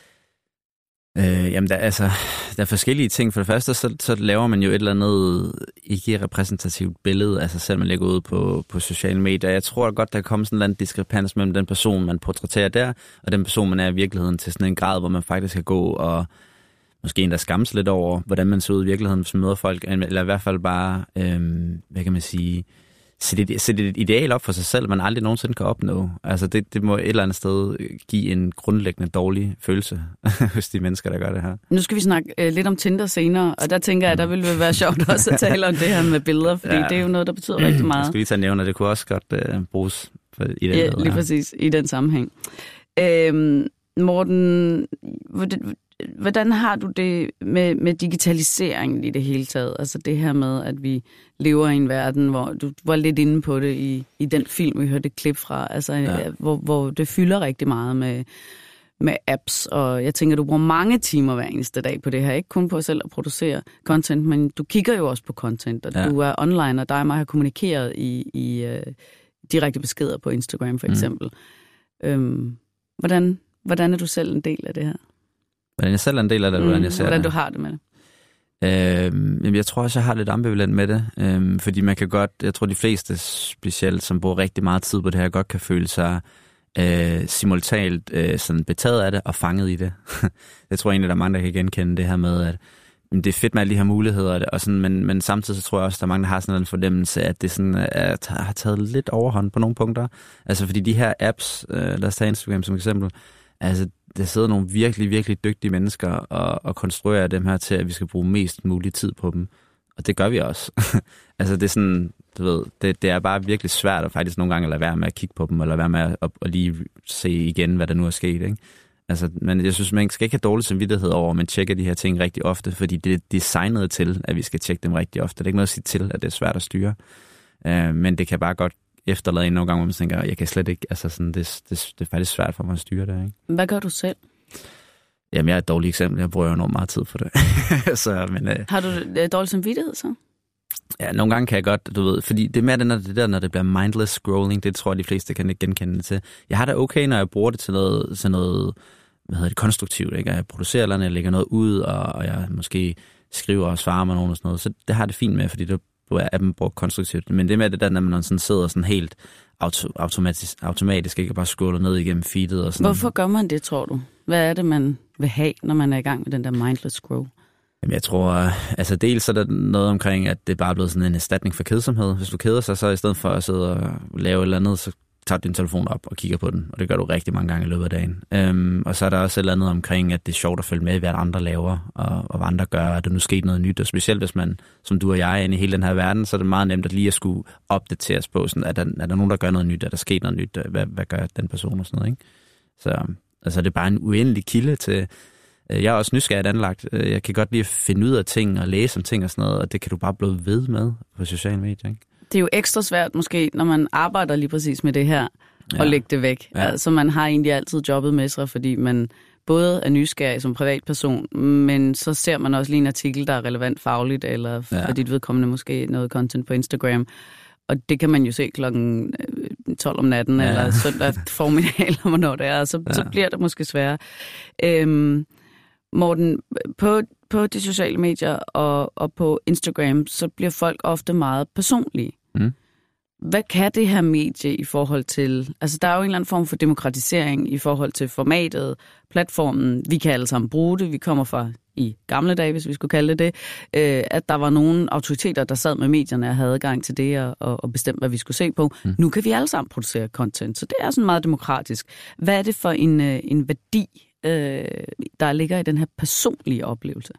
Øh, jamen, der, altså, der er forskellige ting. For det første, så, så laver man jo et eller andet ikke-repræsentativt billede af sig selv, man lægger ud på, på sociale medier. Jeg tror godt, der kommer sådan en eller anden diskrepans mellem den person, man portrætterer der, og den person, man er i virkeligheden, til sådan en grad, hvor man faktisk kan gå og måske endda skammes lidt over, hvordan man ser ud i virkeligheden, hvis man møder folk, eller i hvert fald bare, øhm, hvad kan man sige, sætte et, sætte et ideal op for sig selv, man aldrig nogensinde kan opnå. Altså det, det må et eller andet sted give en grundlæggende dårlig følelse hos de mennesker, der gør det her. Nu skal vi snakke øh, lidt om Tinder senere, og der tænker jeg, at der ville være sjovt også at tale om det her med billeder, fordi ja. Det er jo noget, der betyder rigtig meget. Jeg skal lige tage nævne, at det kunne også godt øh, bruges for, i den ja, måde, lige præcis, i den sammenhæng. Øhm, Morten, hvordan har du det med, med digitaliseringen i det hele taget? Altså det her med, at vi lever i en verden, hvor du var lidt inde på det i, i den film, vi hørte et klip fra, altså, ja. hvor, hvor det fylder rigtig meget med, med apps, og jeg tænker, du bruger mange timer hver eneste dag på det her, ikke kun på selv at producere content, men du kigger jo også på content, og ja. Du er online, og dig og mig har kommunikeret i, i uh, direkte beskeder på Instagram for eksempel. Mm. Øhm, hvordan, hvordan er du selv en del af det her? Hvordan jeg selv er en del af det, mm, hvordan jeg ser hvordan det. du har det med det? Øh, jeg tror også, jeg har lidt ambivalent med det, øh, fordi man kan godt, jeg tror de fleste specielt, som bruger rigtig meget tid på det her, godt kan føle sig øh, simultant øh, sådan betaget af det og fanget i det. Jeg tror egentlig, der er mange, der kan genkende det her med, at det er fedt med alle de her muligheder, og sådan, men, men samtidig så tror jeg også, at der er mange, der har sådan en fornemmelse, at det sådan, at har taget lidt overhånd på nogle punkter. Altså fordi de her apps, øh, lad os tage Instagram som eksempel, altså der sidder nogle virkelig, virkelig dygtige mennesker og, og konstruerer dem her til, at vi skal bruge mest mulig tid på dem. Og det gør vi også. Altså det er sådan, du ved, det, det er bare virkelig svært at faktisk nogle gange lade være med at kigge på dem, eller lade være med at, at, at lige se igen, hvad der nu er sket, ikke? Altså, men jeg synes, man skal ikke have dårlig samvittighed over, at man tjekker de her ting rigtig ofte, fordi det er designet til, at vi skal tjekke dem rigtig ofte. Det er ikke noget at sige til, at det er svært at styre. Uh, men det kan bare godt efterlade en nogle gange, hvor man tænker, jeg kan slet ikke, altså sådan, det, det, det er faktisk svært for mig at styre det, ikke? Hvad gør du selv? Jamen, jeg er et dårligt eksempel. Jeg bruger jo enormt meget tid på det. så, men, uh, har du dårlig samvittighed så? Ja, nogle gange kan jeg godt, du ved, fordi det er mere det, når det der, når det bliver mindless scrolling, det tror jeg, de fleste kan genkende det til. Jeg har det okay, når jeg bruger det til noget, til noget hvad hedder det, konstruktivt, ikke? Jeg producerer eller andet, jeg lægger noget ud, og, og jeg måske skriver og svarer med nogen og sådan noget, så det har det fint med, fordi det er appen brugt konstruktivt. Men det er med det der, når man sådan sidder sådan helt auto, automatisk, automatisk, ikke bare scroller ned igennem feedet og sådan. Hvorfor gør man det, tror du? Hvad er det, man vil have, når man er i gang med den der mindless scroll? Jamen, jeg tror, altså dels er der noget omkring, at det bare er blevet sådan en erstatning for kedsomhed. Hvis du keder sig, så i stedet for at sidde og lave et eller andet, så tager din telefon op og kigger på den, og det gør du rigtig mange gange i løbet af dagen. Øhm, og så er der også et eller andet omkring, at det er sjovt at følge med i, hvad andre laver, og, og hvad andre gør, at der nu sket noget nyt, og specielt hvis man, som du og jeg, er inde i hele den her verden, så er det meget nemt at lige at skulle opdateres på, sådan, at der, er der nogen, der gør noget nyt, er der sket noget nyt, hvad, hvad gør den person og sådan noget, ikke? Så altså, det er bare en uendelig kilde til. Jeg er også nysgerrigt anlagt. Jeg kan godt lide at finde ud af ting og læse om ting og sådan noget, og det kan du bare blive ved med på sociale medier, ikke? Det er jo ekstra svært måske, når man arbejder lige præcis med det her, ja. Og lægge det væk. Ja. Altså man har egentlig altid jobbet med sig, fordi man både er nysgerrig som privatperson, men så ser man også lige en artikel, der er relevant fagligt, eller ja. For dit vedkommende måske noget content på Instagram. Og det kan man jo se klokken tolv om natten, ja. Eller søndag formiddag, eller hvornår det er, og så, ja. Så bliver det måske sværere. Øhm, Morten, på, på de sociale medier og, og på Instagram, så bliver folk ofte meget personlige. Mm. Hvad kan det her medie i forhold til... Altså, der er jo en eller anden form for demokratisering i forhold til formatet, platformen. Vi kan alle sammen bruge det. Vi kommer fra i gamle dage, hvis vi skulle kalde det det, øh, at der var nogle autoriteter, der sad med medierne og havde adgang til det og, og, og bestemte, hvad vi skulle se på. Mm. Nu kan vi alle sammen producere content, så det er sådan meget demokratisk. Hvad er det for en, en værdi, øh, der ligger i den her personlige oplevelse?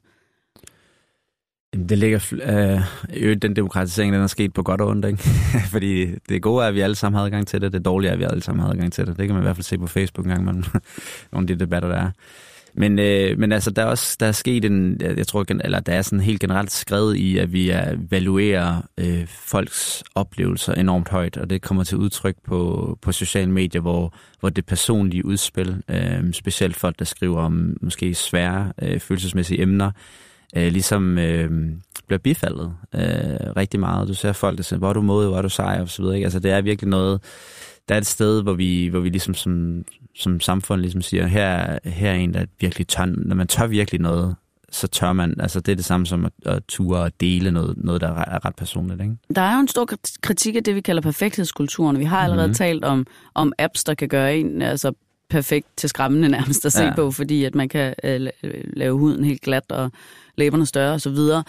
Det ligger øh, den demokratisering, den er sket på godt og ondt, ikke? Fordi det gode er, at vi alle sammen har adgang til det. Det dårlige er, at vi alle sammen har adgang til det. Det kan man i hvert fald se på Facebook en gang, men nogle af de debatter, der er. Men, øh, men altså, der er også der er sket en, jeg tror, eller der er sådan helt generelt skrevet i, at vi evaluerer øh, folks oplevelser enormt højt, og det kommer til udtryk på, på sociale medier, hvor, hvor det personlige udspil, øh, specielt folk, der skriver om måske svære øh, følelsesmæssige emner, øh, ligesom øh, bliver bifaldet øh, rigtig meget. Du ser folk, der siger, hvor er du modig, hvor er du sej, og så videre. Ikke? Altså, det er virkelig noget, der er et sted, hvor vi, hvor vi ligesom som, som samfund ligesom siger, her, her er en, der virkelig tør, når man tør virkelig noget, så tør man, altså det er det samme som at, at ture og dele noget, noget, der er ret personligt, ikke? Der er jo en stor kritik af det, vi kalder perfekthedskulturen. Vi har allerede mm-hmm. talt om, om apps, der kan gøre en altså perfekt til skræmmende nærmest at se ja. på, fordi at man kan øh, lave huden helt glat og læberne større og så videre,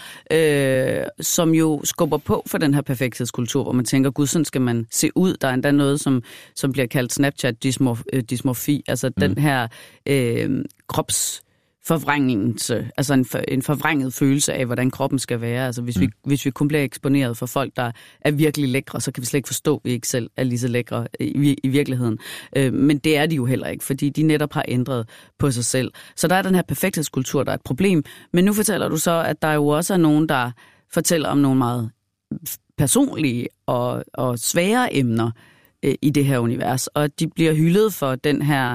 øh, som jo skubber på for den her perfekthedskultur, hvor man tænker, gud, sådan skal man se ud. Der er endda noget, som, som bliver kaldt Snapchat-dysmorfi, altså mm. den her øh, krops forvrængelse, altså en, for, en forvrænget følelse af, hvordan kroppen skal være. Altså hvis, mm. vi, hvis vi kun bliver eksponeret for folk, der er virkelig lækre, så kan vi slet ikke forstå, at vi ikke selv er lige så lækre i, i virkeligheden. Øh, men det er de jo heller ikke, fordi de netop har ændret på sig selv. Så der er den her perfekthedskultur, der er et problem. Men nu fortæller du så, at der jo også er nogen, der fortæller om nogle meget personlige og, og svære emner øh, i det her univers, og de bliver hyldet for den her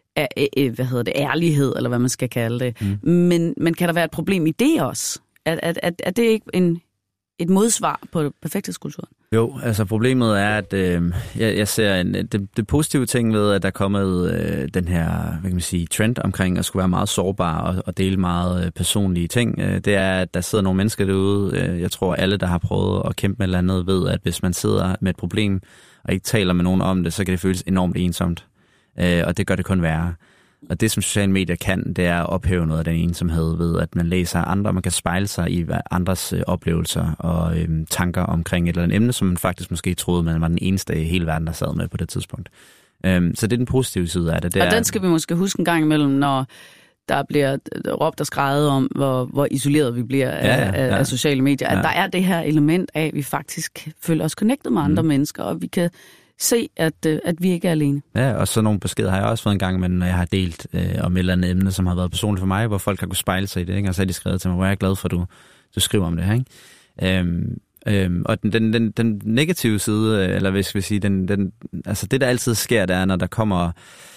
hvad hedder det, ærlighed, eller hvad man skal kalde det. Mm. Men, men kan der være et problem i det også? Er, er, er, er det ikke en, et modsvar på perfekthedskulturen? Jo, altså problemet er, at øh, jeg, jeg ser en, det, det positive ting ved, at der er kommet øh, den her, hvad kan man sige, trend omkring at skulle være meget sårbar og, og dele meget øh, personlige ting. Øh, det er, at der sidder nogle mennesker derude. Øh, jeg tror, alle, der har prøvet at kæmpe med et eller andet, ved, at hvis man sidder med et problem og ikke taler med nogen om det, så kan det føles enormt ensomt. Øh, og det gør det kun værre. Og det, som sociale medier kan, det er at ophæve noget af den ensomhed ved, at man læser andre, man kan spejle sig i andres øh, oplevelser og øh, tanker omkring et eller andet emne, som man faktisk måske troede, man var den eneste i hele verden, der sad med på det tidspunkt. Øh, så det er den positive side af det. det og er, den skal vi måske huske en gang imellem, når der bliver råbt og skreget om, hvor, hvor isoleret vi bliver af, ja, ja, ja. af sociale medier. At ja. der er det her element af, at vi faktisk føler os connectet med andre mm. mennesker, og vi kan se, at, at vi ikke er alene. Ja, og så nogle beskeder har jeg også fået en gang, men når jeg har delt øh, om et eller andet emne, som har været personligt for mig, hvor folk har kunnet spejle sig i det, ikke? Og så har de skrevet til mig, hvor jeg er glad for, at du, du skriver om det her. Ikke? Øhm, øhm, og den, den, den, den negative side, eller hvis vi sige, den, den, altså det, der altid sker, der er, når der kommer,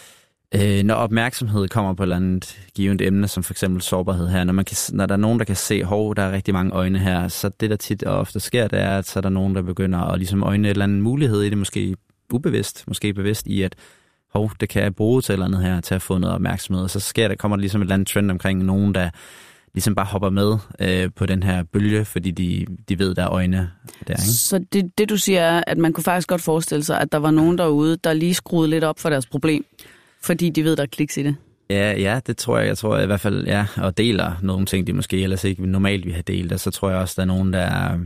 øh, når opmærksomhed kommer på et eller andet givet emne, som for eksempel sårbarhed her, når, man kan, når der er nogen, der kan se, hov, der er rigtig mange øjne her, så det, der tit og ofte sker, det er, at så er der nogen, der begynder at ligesom øjne et eller andet mulighed i det, måske ubevidst, måske bevidst i, at hov, det kan jeg bruge til et eller andet her, til at få noget opmærksomhed. Og så sker der, kommer der ligesom et eller andet trend omkring nogen, der ligesom bare hopper med øh, på den her bølge, fordi de, de ved, der er øjne der, ikke? Så det, det, du siger, er, at man kunne faktisk godt forestille sig, at der var nogen derude, der lige skruede lidt op for deres problem, fordi de ved, der er kliks i det? Ja, ja, det tror jeg. Jeg tror i hvert fald, ja, og deler nogle ting, de måske ellers ikke normalt vil have delt, og så tror jeg også, der er nogen, der er...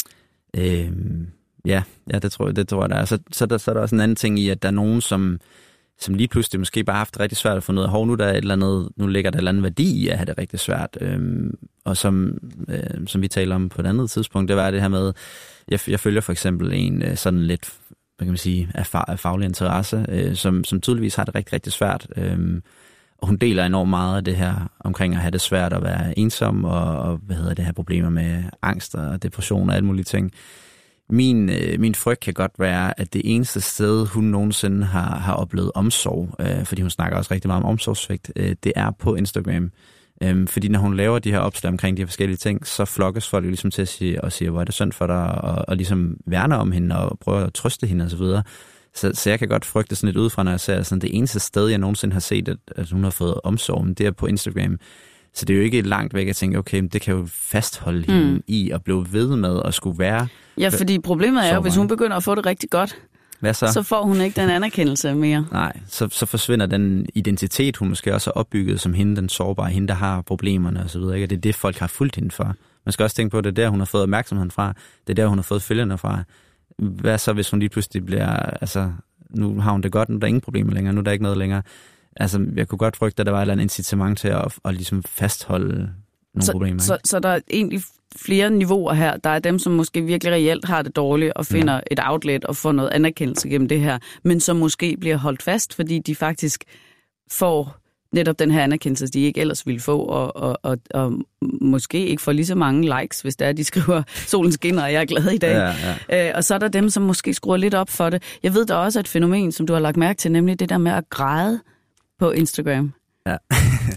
Øh, Ja, ja, det tror jeg, det tror jeg, der er. Så, så, der, så er der også en anden ting i, at der er nogen, som, som lige pludselig måske bare har haft det rigtig svært at få noget af, hov, nu, der er et eller andet, nu ligger der et eller andet værdi i at have det rigtig svært. Øhm, og som, øh, som vi taler om på et andet tidspunkt, det var det her med, jeg, jeg følger for eksempel en øh, sådan lidt, hvad kan man sige, af, fag, af faglig interesse, øh, som, som tydeligvis har det rigtig, rigtig svært. Øh, og hun deler enormt meget af det her omkring at have det svært at være ensom, og, og hvad hedder det her, problemer med angst og depression og alle mulige ting. Min, øh, min frygt kan godt være, at det eneste sted, hun nogensinde har, har oplevet omsorg, øh, fordi hun snakker også rigtig meget om omsorgssvigt, øh, det er på Instagram. Øh, fordi når hun laver de her opslag omkring de her forskellige ting, så flokkes folk jo ligesom til at sige, og siger, hvor er det synd for dig, og, og ligesom værne om hende, og prøve at trøste hende osv. Så, så, så jeg kan godt frygte sådan lidt udefra, når jeg ser sådan, det eneste sted, jeg nogensinde har set, at, at hun har fået omsorg, det er på Instagram. Så det er jo ikke langt væk at tænke, okay, det kan jo fastholde mm. hende i at blive ved med at skulle være... Ja, fordi problemet er jo, hvis hun begynder at få det rigtig godt, hvad så? så får hun ikke den anerkendelse mere. Nej, så, så forsvinder den identitet, hun måske også har opbygget som hende, den sårbare, hende, der har problemerne osv. Og det er det, folk har fulgt hende for. Man skal også tænke på, at det er der, hun har fået opmærksomheden fra. Det er der, hun har fået følgerne fra. Hvad så, hvis hun lige pludselig bliver... Altså, nu har hun det godt, nu er der ingen problemer længere, nu er der ikke noget længere. Altså, jeg kunne godt frygte, at der var et eller andet incitament til at, at ligesom fastholde nogle så, problemer. Så, så der er egentlig flere niveauer her. Der er dem, som måske virkelig reelt har det dårligt og finder ja. et outlet og får noget anerkendelse gennem det her, men som måske bliver holdt fast, fordi de faktisk får netop den her anerkendelse, de ikke ellers ville få, og, og, og, og måske ikke får lige så mange likes, hvis det er, de skriver, solen skinner, og jeg er glad i dag. Ja, ja. Øh, og så er der dem, som måske skruer lidt op for det. Jeg ved, der er også et fænomen, som du har lagt mærke til, nemlig det der med at græde på Instagram. Ja.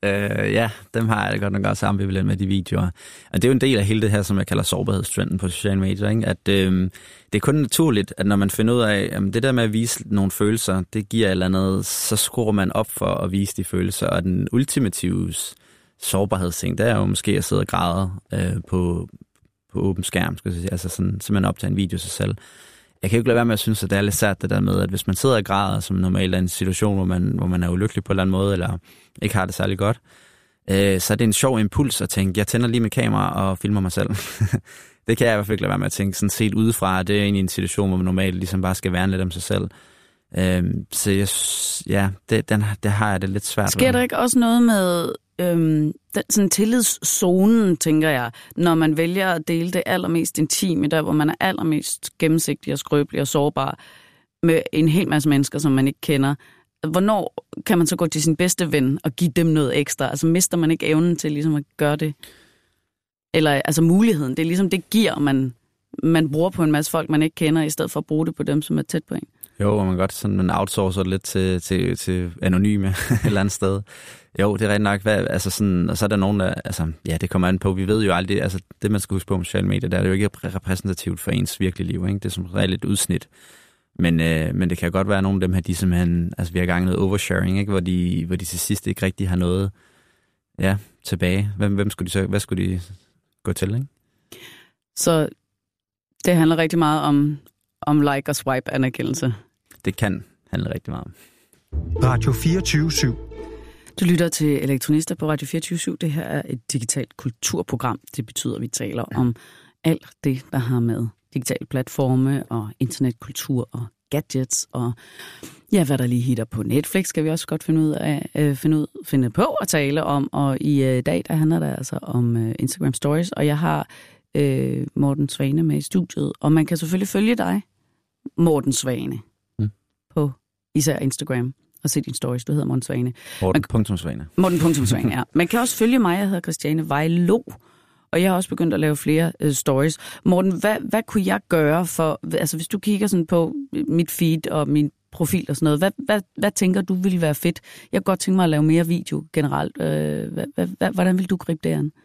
Øh, ja, dem har jeg godt nok også ambivalent med de videoer. Og det er jo en del af hele det her, som jeg kalder sårbarhedstrenden på sociale medier, ikke? At øh, det er kun naturligt, at når man finder ud af, at det der med at vise nogle følelser, det giver et eller andet, så skruer man op for at vise de følelser. Og den ultimative sårbarhedsting, det er jo måske at sidde og græde øh, på, på åben skærm, skal jeg sige. Altså sådan, simpelthen optage en video sig selv. Jeg kan jo ikke lade være med at synes, at det er lidt sært det der med, at hvis man sidder og græder, som normalt er en situation, hvor man, hvor man er ulykkelig på en eller anden måde, eller ikke har det særlig godt, øh, så er det en sjov impuls at tænke, jeg tænder lige med kamera og filmer mig selv. Det kan jeg i hvert fald ikke lade være med at tænke, sådan set udefra, det er egentlig en situation, hvor man normalt ligesom bare skal værne lidt om sig selv. Øh, så jeg, ja, det, den, det har jeg det lidt svært. Sker der ikke også noget med øhm, den, sådan tillidszonen, tænker jeg, når man vælger at dele det allermest intime, der hvor man er allermest gennemsigtig og skrøbelig og sårbar med en hel masse mennesker, som man ikke kender. Hvornår kan man så gå til sin bedste ven og give dem noget ekstra? Altså mister man ikke evnen til ligesom at gøre det? Eller altså muligheden, det er ligesom det giver, man, man bruger på en masse folk, man ikke kender, i stedet for at bruge det på dem, som er tæt på en. Jo, og man godt sådan, man outsourcer lidt til, til, til anonyme et eller andet sted. Jo, det er rigtig nok. Hvad, altså sådan, og så er der nogen, der, altså, ja, det kommer an på. Vi ved jo aldrig, altså det man skal huske på med sociale medier, der er det jo ikke repræsentativt for ens virkelige liv, ikke? Det er som regel et udsnit. Men, øh, men det kan godt være, at nogle af dem her, de simpelthen, altså vi har gang noget oversharing, ikke? Hvor de, hvor de til sidst ikke rigtig har noget, ja, tilbage. Hvem, hvem skulle de så, hvad skulle de gå til, ikke? Så det handler rigtig meget om, om like og swipe anerkendelse. Det kan handle rigtig meget om. Radio fireogtyve syv. Du lytter til Elektronister på Radio fireogtyve syv. Det her er et digitalt kulturprogram. Det betyder, at vi taler om alt det, der har med digitale platforme og internetkultur og gadgets og ja, hvad der lige hitter på Netflix, skal vi også godt finde ud af, øh, finde, ud, finde på at tale om. Og i øh, dag, der handler det altså om øh, Instagram Stories, og jeg har øh, Morten Svane med i studiet. Og man kan selvfølgelig følge dig, Morten Svane, mm. på især Instagram. Og se din stories. Du hedder Morten Svane. Morten punktum Svane. Morten punktum Svane, ja. Man kan også følge mig. Jeg hedder Christiane Vejlo. Og jeg har også begyndt at lave flere øh, stories. Morten, hvad, hvad kunne jeg gøre for... Altså, hvis du kigger sådan på mit feed og min profil og sådan noget, hvad, hvad, hvad tænker du ville være fedt? Jeg kunne godt tænke mig at lave mere video generelt. Øh, hvad, hvad, hvad, hvordan vil du gribe det an?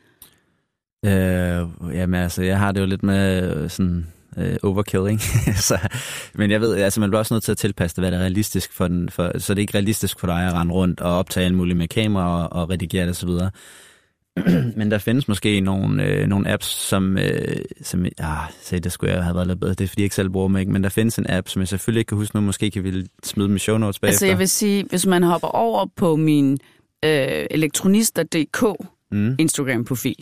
Øh, jamen altså, jeg har det jo lidt med sådan... Uh, overkill, ikke? så, men jeg ved, altså man bliver også nødt til at tilpasse det, hvad der er realistisk for den, for, så det er ikke realistisk for dig at rende rundt og optage alt muligt med kamera og, og redigere det og så videre. Men der findes måske nogle, øh, nogle apps, som, øh, som ah, se, det skulle jeg have været lidt bedre, det er fordi jeg ikke selv bruger mig, ikke? Men der findes en app, som jeg selvfølgelig ikke kan huske nu, måske kan vi smide dem i show notes bagefter. Altså jeg vil sige, hvis man hopper over på min øh, elektronister punktum d k mm. Instagram-profil,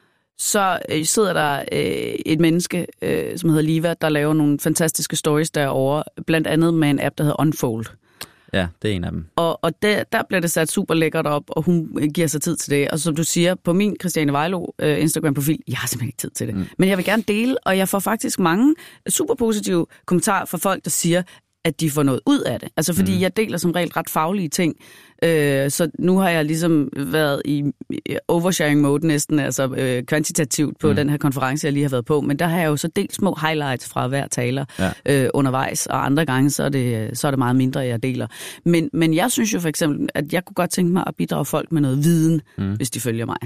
så øh, sidder der øh, et menneske, øh, som hedder Liva, der laver nogle fantastiske stories derovre, blandt andet med en app, der hedder Unfold. Ja, det er en af dem. Og, og der, der bliver det sat super lækkert op, og hun giver sig tid til det. Og som du siger, på min Christiane Vejlo øh, Instagram-profil, jeg har simpelthen ikke tid til det. Mm. Men jeg vil gerne dele, og jeg får faktisk mange super positive kommentarer fra folk, der siger, at de får noget ud af det. Altså fordi mm. jeg deler som regel ret faglige ting. Øh, så nu har jeg ligesom været i oversharing mode næsten, altså øh, kvantitativt på mm. den her konference, jeg lige har været på. Men der har jeg jo så delt små highlights fra hver taler ja. øh, undervejs, og andre gange så er, det, så er det meget mindre, jeg deler. Men, men jeg synes jo for eksempel, at jeg kunne godt tænke mig at bidrage folk med noget viden, mm. hvis de følger mig.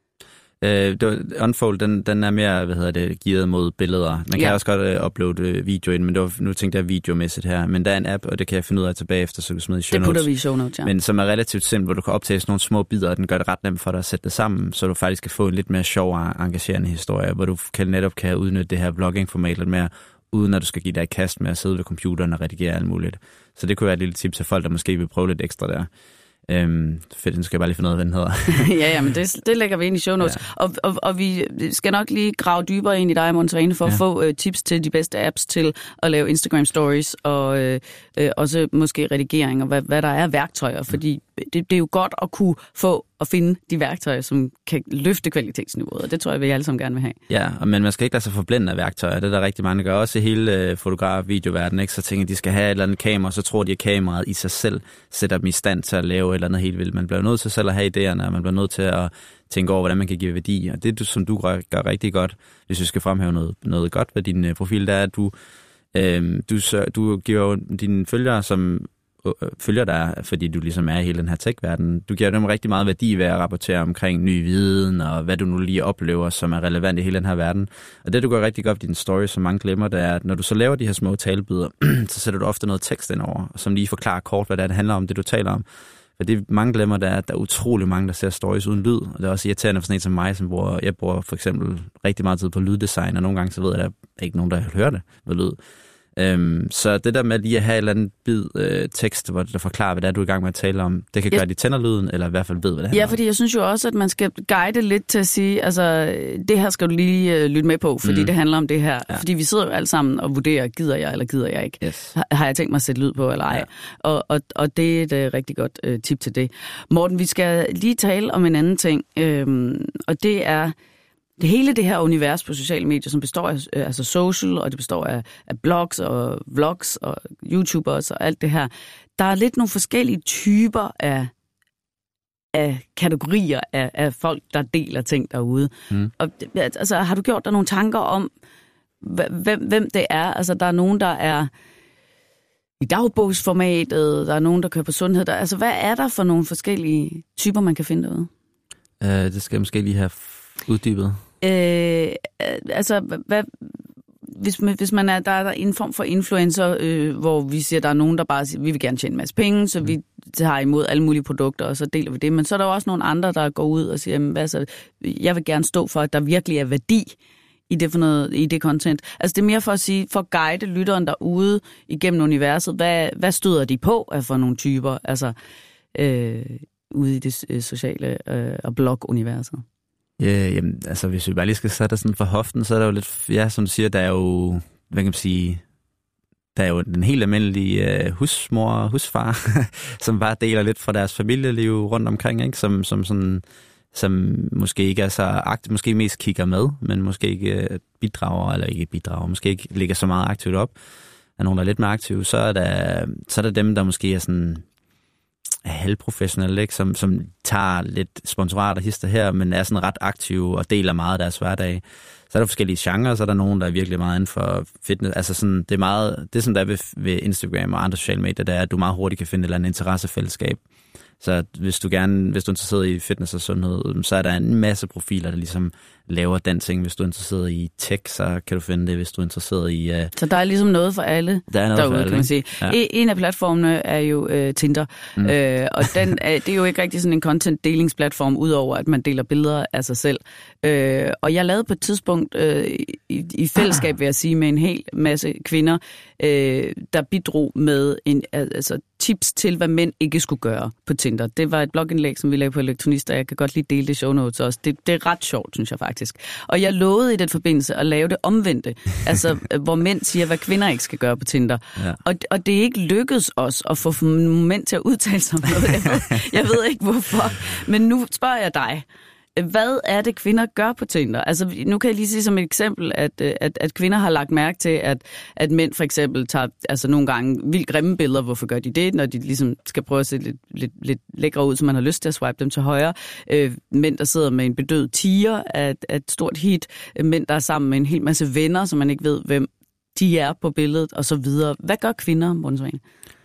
Uh, Unfold, den, den er mere, hvad hedder det, gearet mod billeder. Man kan ja. også godt uh, uploade uh, video ind, men det var, nu tænkte jeg videomæssigt her. Men der er en app, og det kan jeg finde ud af tilbage efter, så du smider i show notes. Det putter vi i show notes, ja. Men som er relativt simpelt, hvor du kan optage sådan nogle små bidder, og den gør det ret nemt for dig at sætte det sammen, så du faktisk kan få en lidt mere sjov og engagerende historie, hvor du kan, netop kan udnytte det her vlogging-format lidt mere, uden at du skal give dig et kast med at sidde ved computeren og redigere alt muligt. Så det kunne være et lille tip til folk, der måske vil prøve lidt ekstra der. Øhm, fedt, nu skal jeg bare lige finde ud af, hvad den hedder. ja, ja, men det, det lægger vi ind i show notes. Ja. Og, og, og vi skal nok lige grave dybere ind i dig, Morten Svane, for ja. at få uh, tips til de bedste apps til at lave Instagram stories, og uh, uh, også måske redigering, og hvad, hvad der er værktøjer, fordi det, det er jo godt at kunne få og finde de værktøjer, som kan løfte kvalitetsniveauet, og det tror jeg, vi alle sammen gerne vil have. Ja, men man skal ikke lade sig forblænde af værktøjer. Det er der rigtig mange, der gør. Også i hele fotograf- videoverdenen, ikke? Så tænker de skal have et eller andet kamera, så tror de, at kameraet i sig selv sætter dem i stand til at lave et eller andet helt vildt. Man bliver nødt til selv at have idéerne, og man bliver nødt til at tænke over, hvordan man kan give værdi. Og det, som du gør, gør rigtig godt, hvis vi skal fremhæve noget, noget godt ved din profil, der er, at du, øh, du, du giver dine følgere, som øh, følger dig, fordi du ligesom er i hele den her tech-verden. Du giver dem rigtig meget værdi ved at rapportere omkring ny viden, og hvad du nu lige oplever, som er relevant i hele den her verden. Og det, du gør rigtig godt i din story, som mange glemmer, det er, at når du så laver de her små talebidder, så sætter du ofte noget tekst ind over, som lige forklarer kort, hvad det, er, det handler om, det du taler om. For det mange glemmer, det er, at der er utrolig mange, der ser stories uden lyd. Og det er også irriterende for sådan en som mig, som bruger, jeg bruger for eksempel rigtig meget tid på lyddesign, og nogle gange så ved jeg, at der er ikke nogen, der hører det med lyd. Øhm, så det der med lige at have et eller andet bid øh, tekst, hvor der forklarer, hvad det er, du er i gang med at tale om, det kan gøre, at de tænder lyden, eller i hvert fald ved, hvad det handler om. Ja, fordi jeg synes jo også, at man skal guide lidt til at sige, altså, det her skal du lige øh, lytte med på, fordi mm. det handler om det her. Ja. Fordi vi sidder jo alle sammen og vurderer, gider jeg eller gider jeg ikke? Yes. Har, har jeg tænkt mig at sætte lyd på, eller ej? Ja. Og, og, og det er et øh, rigtig godt øh, tip til det. Morten, vi skal lige tale om en anden ting, øh, og det er det hele det her univers på sociale medier, som består af øh, altså social, og det består af, af blogs og vlogs og YouTubers og alt det her. Der er lidt nogle forskellige typer af, af kategorier af, af folk, der deler ting derude. Mm. Og, altså, har du gjort dig nogle tanker om, hvem, hvem det er? Altså, der er nogen, der er i dagbogsformatet, der er nogen, der kører på sundhed. Der, altså, hvad er der for nogle forskellige typer, man kan finde derude? Uh, det skal jeg måske lige have uddybet. Øh, altså, hvad, hvis, man, hvis man er, der er der en form for influencer, øh, hvor vi siger, der er nogen, der bare siger, vi vil gerne tjene en masse penge, så vi tager imod alle mulige produkter, og så deler vi det. Men så er der også nogle andre, der går ud og siger, jamen, hvad så, jeg vil gerne stå for, at der virkelig er værdi i det, for noget, i det content. Altså, det er mere for at sige, for at guide lytteren derude igennem universet. Hvad, hvad støder de på af for nogle typer, altså øh, ude i det øh, sociale øh, og blog-universet? Ja, jamen, altså hvis vi bare lige skal sætte det sådan for hoften, så er der jo lidt, ja, som du siger, der er jo, hvad kan man sige, der er jo den helt almindelige uh, husmor og husfar, som bare deler lidt fra deres familieliv rundt omkring, ikke? Som, som sådan, som måske ikke er så aktivt, måske mest kigger med, men måske ikke uh, bidrager, eller ikke bidrager, måske ikke ligger så meget aktivt op, er nogen, der er lidt mere aktive, så er der, så er der dem, der måske er sådan halvprofessionelle, ikke? Som, som tager lidt sponsorater hister her, men er sådan ret aktive og deler meget af deres hverdag. Så er der forskellige genrer, så er der nogen, der er virkelig meget inden for fitness. Altså sådan, det er meget, det som der er ved, ved Instagram og andre sociale medier, det er, at du meget hurtigt kan finde et eller andet interessefællesskab. Så hvis du gerne, hvis du er interesseret i fitness og sundhed, så er der en masse profiler, der ligesom laver den ting. Hvis du er interesseret i tech, så kan du finde det. Hvis du er interesseret i... Uh... Så der er ligesom noget for alle der er noget derude, for alle, kan man sige. Ja. En af platformene er jo uh, Tinder, mm. uh, og den er, det er jo ikke rigtig sådan en content-delingsplatform, udover at man deler billeder af sig selv. Uh, og jeg lavede på et tidspunkt uh, i, i fællesskab, vil jeg sige, med en hel masse kvinder, uh, der bidrog med en, altså, tips til, hvad mænd ikke skulle gøre på Tinder. Det var et blogindlæg, som vi lavede på Elektronist, og jeg kan godt lige dele det i show notes også. Det, det er ret sjovt, synes jeg faktisk. Og jeg lovede i den forbindelse at lave det omvendte, altså hvor mænd siger, hvad kvinder ikke skal gøre på Tinder. Ja. Og, og det er ikke lykkedes os at få mænd til at udtale sig om noget. Jeg ved, jeg ved ikke hvorfor, men nu spørger jeg dig. Hvad er det, kvinder gør på Tinder? Altså, nu kan jeg lige sige som et eksempel, at, at, at kvinder har lagt mærke til, at, at mænd for eksempel tager altså nogle gange vildt grimme billeder. Hvorfor gør de det, når de ligesom skal prøve at se lidt, lidt, lidt lækre ud, så man har lyst til at swipe dem til højre? Øh, mænd, der sidder med en bedød tiger, er et, et stort hit. Mænd, der er sammen med en hel masse venner, som man ikke ved, hvem de er på billedet, og så videre. Hvad gør kvinder, Morten Svane?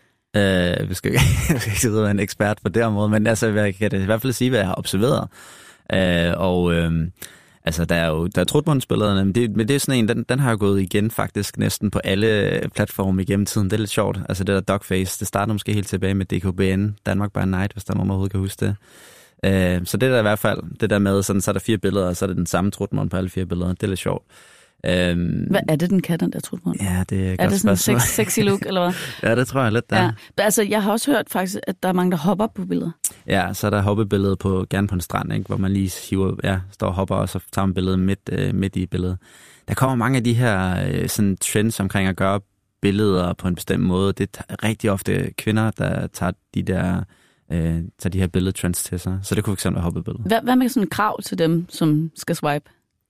Øh, vi skal ikke sidde og være en ekspert på det område, men altså, jeg kan det i hvert fald sige, hvad jeg har observeret. Uh, og uh, altså der er jo der er Trutmundsbillederne, men det, men det er sådan en, den, den har jo gået igen faktisk næsten på alle platforme igennem tiden. Det er lidt sjovt. Altså det der Dogface, det starter måske helt tilbage med D K B N, Danmark by Night, hvis der er nogen, der overhovedet kan huske det. Uh, så det der i hvert fald, det der med, sådan, så er der fire billeder, og så er det den samme Trutmund på alle fire billeder. Det er lidt sjovt. Um, hvad er det, den kan, den der Trutmund? Ja, det er, er det sådan en sex, sexy look, eller hvad? Ja, det tror jeg lidt, der. Ja. Altså, jeg har også hørt faktisk, at der er mange, der hopper på billeder. Ja, så er der hoppebillede på, gerne på en strand, ikke? Hvor man lige hiver, ja, står og hopper, og så tager man billedet midt, øh, midt i billedet. Der kommer mange af de her øh, sådan trends omkring at gøre billeder på en bestemt måde. Det er rigtig ofte kvinder, der tager de der... Øh, tager de her billedtrends til sig. Så det kunne fx være hoppebillede. Hvad, hvad med sådan en krav til dem, som skal swipe?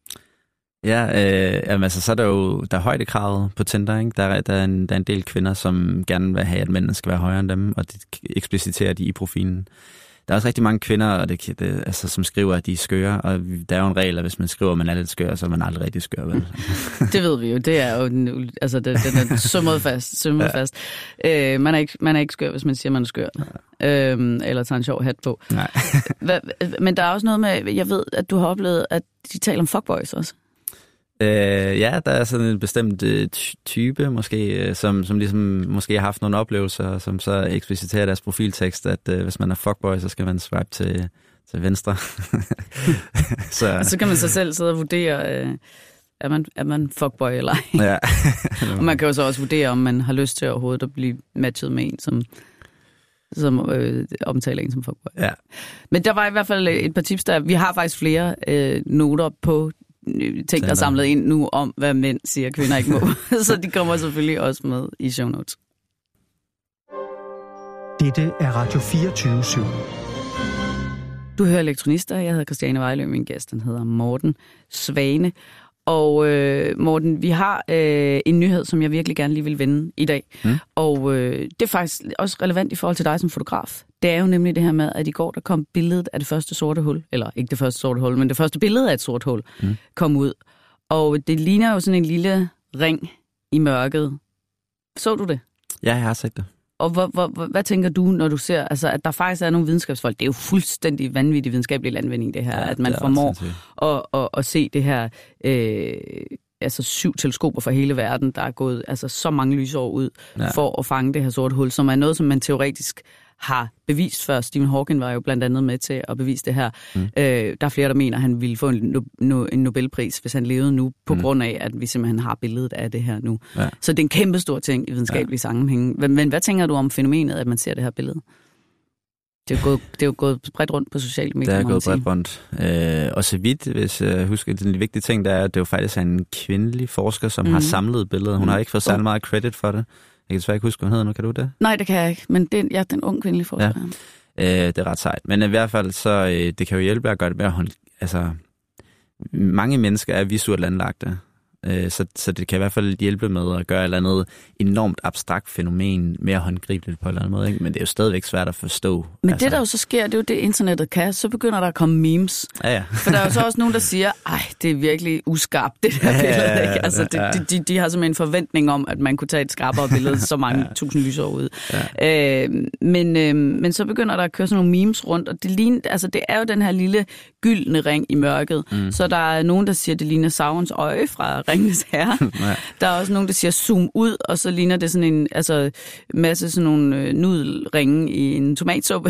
Ja, øh, jamen, altså, så er der jo der er højdekravet på Tinder, ikke? Der, er, der, er en, der er en del kvinder, som gerne vil have, at mændene skal være højere end dem, og det ekspliciterer de i profilen. der er også rigtig mange kvinder, og det, det, altså, som skriver, at de er skøre, og der er jo en regel, at hvis man skriver, at man er lidt skør, så er man aldrig rigtig skør, vel? Det ved vi jo. Det er jo den, altså, det, den er sømmet fast. Sømmet ja. fast. Øh, man, er ikke, man er ikke skør, hvis man siger, man er skør. Ja. Øhm, eller tager en sjov hat på. Nej. Hva, men der er også noget med, jeg ved, at du har oplevet, at de taler om fuckboys også. Øh, ja, der er sådan en bestemt øh, type, måske, øh, som, som ligesom måske har haft nogle oplevelser, som så ekspliciterer deres profiltekst, at øh, hvis man er fuckboy, så skal man swipe til, til venstre. så. Og så kan man så selv sidde og vurdere, øh, er, man, er man fuckboy eller ej. Ja. Og man kan jo så også vurdere, om man har lyst til overhovedet at blive matchet med en, som, som øh, omtaler en som fuckboy. Ja. Men der var i hvert fald et par tips der. Vi har faktisk flere øh, noter på ting, der er samlet ind nu om, hvad mænd siger, kvinder ikke må. Så de kommer selvfølgelig også med i show notes. Dette er Radio fireogtyve syv. Du hører Elektronister. Jeg hedder Christiane Vejlø, min gæst den hedder Morten Svane. Og øh, Morten, vi har øh, en nyhed, som jeg virkelig gerne lige vil vende i dag. Mm. Og øh, det er faktisk også relevant i forhold til dig som fotograf. Det er jo nemlig det her med, at i går der kom billedet af det første sorte hul. Eller ikke det første sorte hul, men det første billede af et sort hul mm. kom ud. Og det ligner jo sådan en lille ring i mørket. Så du det? Ja, jeg har set det. Og hvor, hvor, hvad tænker du, når du ser, altså, at der faktisk er nogle videnskabsfolk? Det er jo fuldstændig vanvittig videnskabelig landvinding, det her. Ja, at man formår at, at, at se det her, øh, altså syv teleskoper fra hele verden, der er gået altså, så mange lysår ud ja. for at fange det her sorte hul, som er noget, som man teoretisk har bevist før. Stephen Hawking var jo blandt andet med til at bevise det her. Mm. Øh, der er flere, der mener, at han ville få en, no, en Nobelpris, hvis han levede nu, på mm. grund af, at vi simpelthen har billedet af det her nu. Ja. Så det er en kæmpe stor ting i videnskabelige ja. sammenhæng. Men, men hvad tænker du om fænomenet, at man ser det her billede? Det er jo gået, det er jo gået bredt rundt på sociale medier. Det er gået bredt rundt. Øh, og så vidt, hvis jeg husker, den vigtige ting, der er, at det er jo faktisk en kvindelig forsker, som mm. har samlet billedet. Hun mm. har ikke fået særlig meget credit for det. Jeg kan desværre ikke huske, hvad hun hedder nu. Kan du det? Nej, det kan jeg ikke. Men det er, ja, den unge kvindelige forsker. Ja. Øh, det er ret sejt. Men i hvert fald, så øh, det kan jo hjælpe at gøre det med at holde... Altså, mange mennesker er visuelt anlagte. Øh, så, så det kan i hvert fald hjælpe med at gøre et eller andet enormt abstrakt fænomen mere håndgribeligt på en eller anden måde. Ikke? Men det er jo stadigvæk svært at forstå. Men altså. Det, der jo så sker, det er jo det, internettet kan. Så begynder der at komme memes. Ja, ja. For der er jo så også nogen, der siger, ej, det er virkelig uskarpt, det der billede. Ja, ja, ja, ikke? Altså, ja. de, de, de har simpelthen en forventning om, at man kunne tage et skarpere billede så mange ja. tusind lysår ud. Ja. Øh, men, øh, men så begynder der at køre sådan nogle memes rundt, og det, ligner, altså, det er jo den her lille gyldne ring i mørket. Mm. Så der er nogen, der siger, at det ligner Saurons øje fra Ringenes Herre. Ja. Der er også nogen, der siger zoom ud, og så ligner det sådan en altså, masse sådan nogle øh, nudelringe i en tomatsuppe.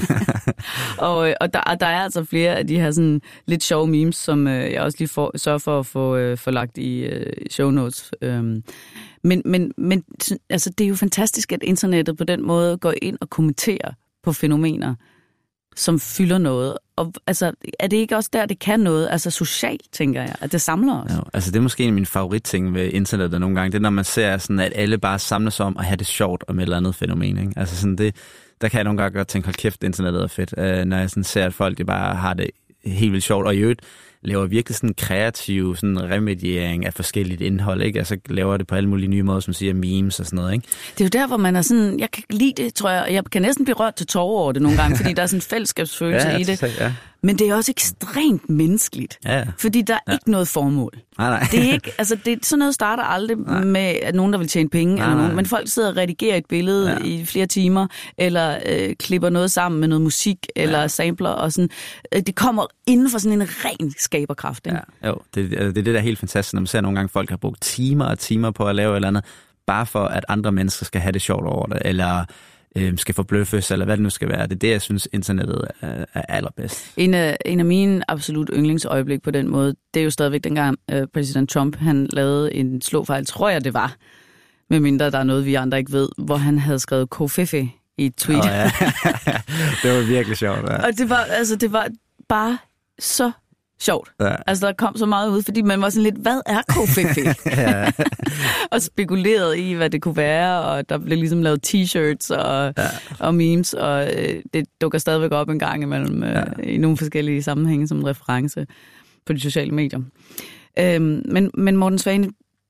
og og der, der er altså flere af de her sådan lidt sjove memes, som øh, jeg også lige får, sørger for at få, øh, få lagt i øh, show notes. Øhm. Men, men, men altså, det er jo fantastisk, at internettet på den måde går ind og kommenterer på fænomener, som fylder noget. Og altså, er det ikke også der, det kan noget? Altså socialt, tænker jeg, at det samler os. Jo, altså det er måske en af mine favoritting ved internettet nogle gange. Det er, når man ser sådan, at alle bare samler sig om at have det sjovt om et eller andet fænomen. Ikke? Altså sådan det, der kan jeg nogle gange godt tænke, hold kæft, internettet er fedt. Uh, når jeg sådan ser, at folk de bare har det helt vildt sjovt. Og i øvrigt laver virkelig sådan en kreativ sådan remediering af forskelligt indhold, ikke? Altså laver det på alle mulige nye måder, som siger memes og sådan noget, ikke? Det er jo der, hvor man er sådan, jeg kan lide det, tror jeg, og jeg kan næsten blive rørt til tårer over det nogle gange, fordi der er sådan en fællesskabsfølelse ja, i det. Ja. Men det er også ekstremt menneskeligt, ja. fordi der er ja. ikke noget formål. Nej, nej. Det er ikke, altså det, sådan noget starter aldrig nej. med at nogen, der vil tjene penge, nej, eller nogen, men folk sidder og redigerer et billede ja. i flere timer, eller øh, klipper noget sammen med noget musik, eller ja. sampler, og sådan. Det kommer inden for sådan en ren skaberkraft, ikke? Ja, jo, det, det er det, der er helt fantastisk, når man ser nogle gange, folk har brugt timer og timer på at lave et eller andet, bare for at andre mennesker skal have det sjovt over det, eller øh, skal forbløffes, eller hvad det nu skal være. Det er det, jeg synes, internettet er, er allerbedst. En af, en af mine absolut yndlingsøjeblik på den måde, det er jo stadigvæk dengang øh, præsident Trump, han lavede en slåfejl, tror jeg det var, medmindre der er noget, vi andre ikke ved, hvor han havde skrevet kofefe i et tweet. Oh, ja. Det var virkelig sjovt. Ja. Og det var, altså, det var bare så sjovt. Ja. Altså, der kom så meget ud, fordi man var sådan lidt, hvad er kofefe? Ja. Og spekuleret i, hvad det kunne være, og der blev ligesom lavet t-shirts og, ja. og memes, og øh, det dukker stadigvæk op en gang imellem øh, ja. i nogle forskellige sammenhænge som en reference på de sociale medier. Øhm, men, men Morten Svane,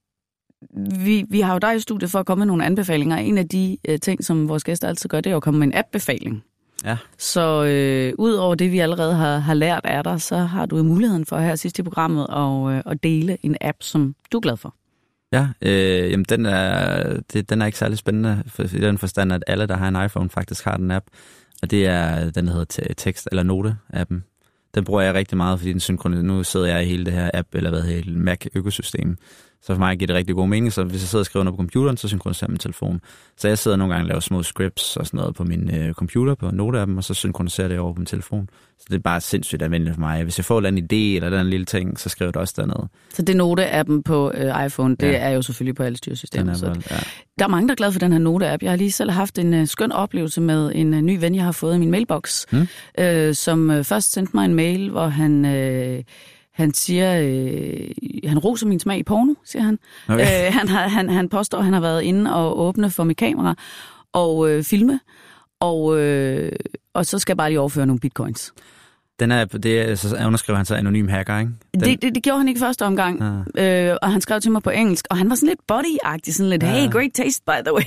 vi, vi har jo dig i studiet for at komme med nogle anbefalinger. En af de øh, ting, som vores gæster altid gør, det er jo at komme med en app-befaling. Ja. Så øh, ud over det, vi allerede har, har lært af dig, så har du muligheden for her sidst i programmet at, øh, at dele en app, som du er glad for. Ja, øh, jamen den er, det, den er ikke særlig spændende, for, i den forstand, at alle, der har en iPhone, faktisk har den app. Og det er den, der hedder Tekst- eller Note-appen. Den bruger jeg rigtig meget, fordi den synkroniserer. Nu sidder jeg i hele det her app, eller hvad hedder det, Mac-økosystem. Så for mig giver det rigtig god mening, så hvis jeg sidder og skriver noget på computeren, så synkroniserer jeg min telefon. Så jeg sidder nogle gange og laver små scripts og sådan noget på min øh, computer, på Note-appen, og så synkroniserer det over på min telefon. Så det er bare sindssygt anvendeligt for mig. Hvis jeg får en idé eller den lille ting, så skriver jeg det også dernede. Så det Note-appen på øh, iPhone, det ja. er jo selvfølgelig på alle styresystemer. Så ja. Der er mange, der er glade for den her Note-app. Jeg har lige selv haft en øh, skøn oplevelse med en øh, ny ven, jeg har fået i min mailbox, hmm? øh, som øh, først sendte mig en mail, hvor han... Øh, Han siger, øh, han roser min smag i porno, siger han. Okay. Øh, han, har, han, han påstår, at han har været inde og åbne for mit kamera og øh, filme, og, øh, og så skal jeg bare lige overføre nogle bitcoins. Den er, det, så underskriver han så anonym hacker, ikke? Den... Det, det, det gjorde han ikke første omgang, ah. øh, og han skrev til mig på engelsk, og han var sådan lidt body-agtig, sådan lidt, hey, great taste, by the way.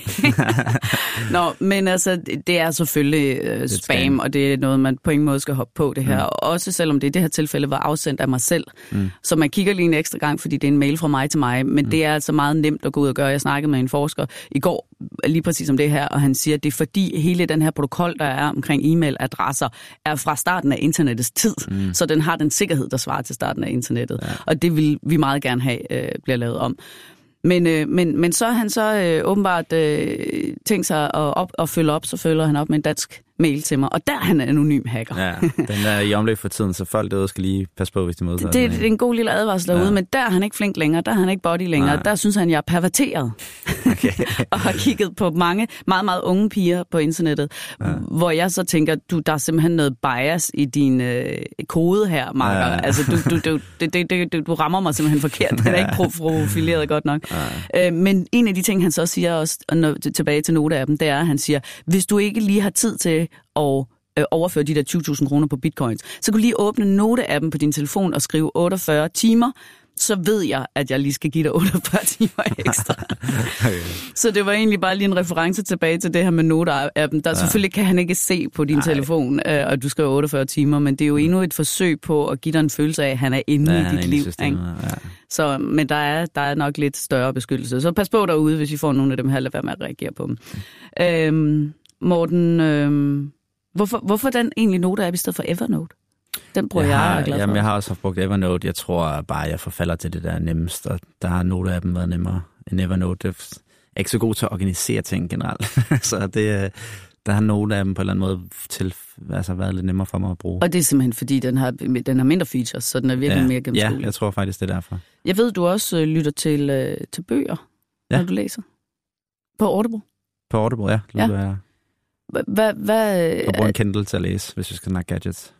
Nå, men altså, det er selvfølgelig øh, spam, og det er noget, man på ingen måde skal hoppe på det her. Mm. Også selvom det i det her tilfælde var afsendt af mig selv. Mm. Så man kigger lige en ekstra gang, fordi det er en mail fra mig til mig, men mm. det er altså meget nemt at gå ud og gøre. Jeg snakkede med en forsker i går, lige præcis om det her, og han siger, at det er fordi hele den her protokol, der er omkring e-mailadresser, er fra starten af internettets tid, mm. så den har den sikkerhed, der svarer til starten af internettet. Ja. Og det vil vi meget gerne have, øh, bliver lavet om. Men, øh, men, men så har han så øh, åbenbart øh, tænkt sig at, op, at følge op, så følger han op med en dansk mail til mig, og der er han en anonym hacker. Ja, den er i omløb for tiden, så folk derude skal lige passe på, hvis de modtager det, det er en god lille advarsel derude, ja. Men der er han ikke flink længere, der er han ikke body længere, nej. Der synes han, jeg er perverteret. Okay. Og har kigget på mange meget, meget unge piger på internettet, ja. Hvor jeg så tænker, du, der er simpelthen noget bias i din øh, kode her, Marker. Ja. Altså, du, du, du, det, det, det, du rammer mig simpelthen forkert, det er ikke profileret godt nok. Ja. Øh, men en af de ting, han så siger også, når, tilbage til Note-appen, det er, at han siger, hvis du ikke lige har tid til og øh, overføre de der tyve tusind kroner på bitcoins, så kan du lige åbne Note-appen på din telefon og skrive otteogfyrre timer, så ved jeg, at jeg lige skal give dig otteogfyrre timer ekstra. Okay. Så det var egentlig bare lige en reference tilbage til det her med Note-appen. Der ja. Selvfølgelig kan han ikke se på din Ej. telefon, øh, at du skriver otteogfyrre timer, men det er jo endnu et forsøg på at give dig en følelse af, at han er inde ja, i dit liv. Systemet, ja. Så, men der er, der er nok lidt større beskyttelse. Så pas på derude, hvis I får nogle af dem her, lad være med at reagere på dem. Mm. Øhm, Morten, øhm, hvorfor, hvorfor den egentlig Note-app i stedet for Evernote? Den bruger jeg, jeg, er glad for. Jamen, jeg har også brugt Evernote. Jeg tror bare, jeg forfalder til det der nemmest, og der har Note-appen været nemmere end Evernote. Jeg er ikke så god til at organisere ting generelt, så det, der har Note-appen på en eller anden måde til, altså, været lidt nemmere for mig at bruge. Og det er simpelthen, fordi den har, den har mindre features, så den er virkelig ja, mere gennemskuelig. Ja, jeg tror faktisk, det er derfor. Jeg ved, du også øh, lytter til, øh, til bøger, ja. Når du læser. På Audible. På Audible, ja. ja. Jeg. Hvad, hvad, jeg bruger en Kindle til at læse, hvis vi skal snakke gadgets.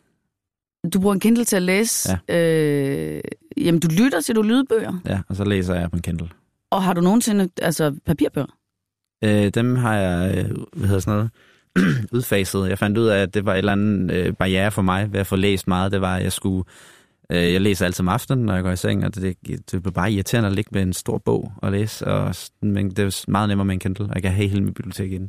Du bruger en Kindle til at læse? Ja. Øh, jamen, du lytter til du lydbøger? Ja, og så læser jeg på en Kindle. Og har du nogensinde, altså papirbøger? Øh, dem har jeg, hvad hedder sådan noget, udfaset. Jeg fandt ud af, at det var en eller anden øh, barriere for mig ved at få læst meget. Det var, at jeg skulle, øh, jeg læser altid om aftenen, når jeg går i seng, og det, det blev bare irriterende at ligge med en stor bog og læse, og, men det er meget nemmere med en Kindle, og jeg kan have hele mit bibliotek ind.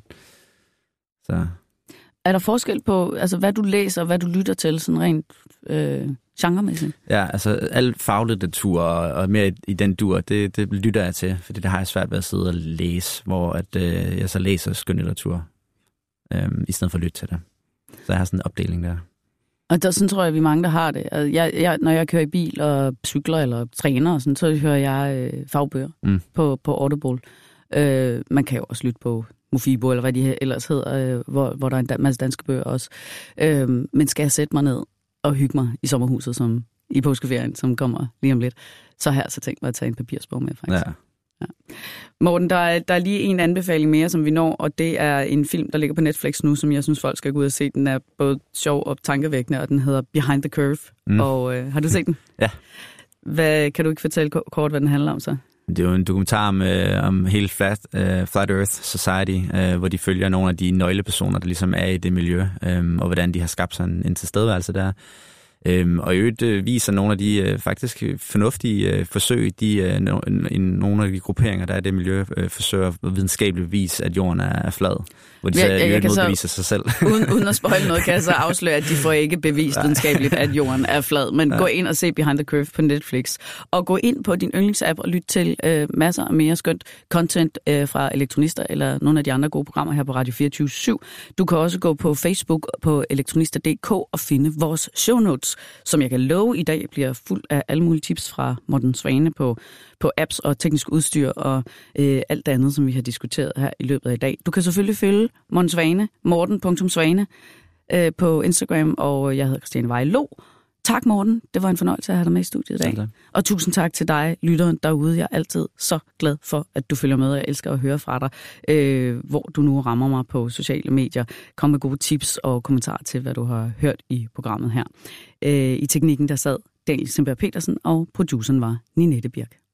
Så... Er der forskel på, altså hvad du læser og hvad du lytter til, sådan rent øh, genremæssigt? Ja, altså al faglitteratur og, og mere i, i den dur, det, det lytter jeg til, fordi det har jeg svært ved at sidde og læse, hvor at, øh, jeg så læser skønlitteratur, øh, i stedet for at lytte til det. Så jeg har sådan en opdeling der. Og der, sådan tror jeg, vi mange, der har det. Altså, jeg, jeg, når jeg kører i bil og cykler eller træner, og sådan, så hører jeg øh, fagbøger mm. på, på Audible. Øh, man kan jo også lytte på Mofibo, eller hvad de ellers hedder, øh, hvor, hvor der er en masse danske bøger også. Øh, men skal jeg sætte mig ned og hygge mig i sommerhuset, som i påskeferien, som kommer lige om lidt, så har jeg så tænkt mig at tage en papirsbog med, faktisk. Ja. Ja. Morten, der er, der er lige en anbefaling mere, som vi når, og det er en film, der ligger på Netflix nu, som jeg synes, folk skal gå ud og se. Den er både sjov og tankevækkende, og den hedder Behind the Curve. Mm. Og øh, har du set den? Ja. Hvad, kan du ikke fortælle kort, hvad den handler om så? Det er jo en dokumentar om, øh, om hele Flat, øh, Flat Earth Society, øh, hvor de følger nogle af de nøglepersoner, der ligesom er i det miljø, øh, og hvordan de har skabt sådan en tilstedeværelse der. Øhm, og i øvrigt øh, viser nogle af de øh, faktisk fornuftige øh, forsøg, de, øh, no, i nogle af de grupperinger, der er i det miljø, øh, forsøger videnskabeligt vis, at jorden er, er flad. Hvor de ja, så jeg, jeg modbeviser sig selv. uden, uden at spoile noget, kan jeg så afsløre, at de får ikke bevist videnskabeligt, at jorden er flad. Men ja. Gå ind og se Behind the Curve på Netflix. Og gå ind på din yndlingsapp og lyt til øh, masser af mere skønt content øh, fra Elektronister eller nogle af de andre gode programmer her på Radio fireogtyve syv. Du kan også gå på Facebook på elektronister punktum d k og finde vores show notes, som jeg kan love i dag bliver fuld af alle mulige tips fra Morten Svane på, på apps og teknisk udstyr og øh, alt det andet, som vi har diskuteret her i løbet af i dag. Du kan selvfølgelig følge Morten Svane, morten punktum svane øh, på Instagram, og jeg hedder Christiane Vejlo. Tak, Morten. Det var en fornøjelse at have dig med i studiet i dag. Tak. Og tusind tak til dig, lytteren derude. Jeg er altid så glad for, at du følger med, og jeg elsker at høre fra dig, øh, hvor du nu rammer mig på sociale medier. Kom med gode tips og kommentarer til, hvad du har hørt i programmet her. Øh, I teknikken, der sad Daniel Simberg Petersen, og produceren var Ninette Birk.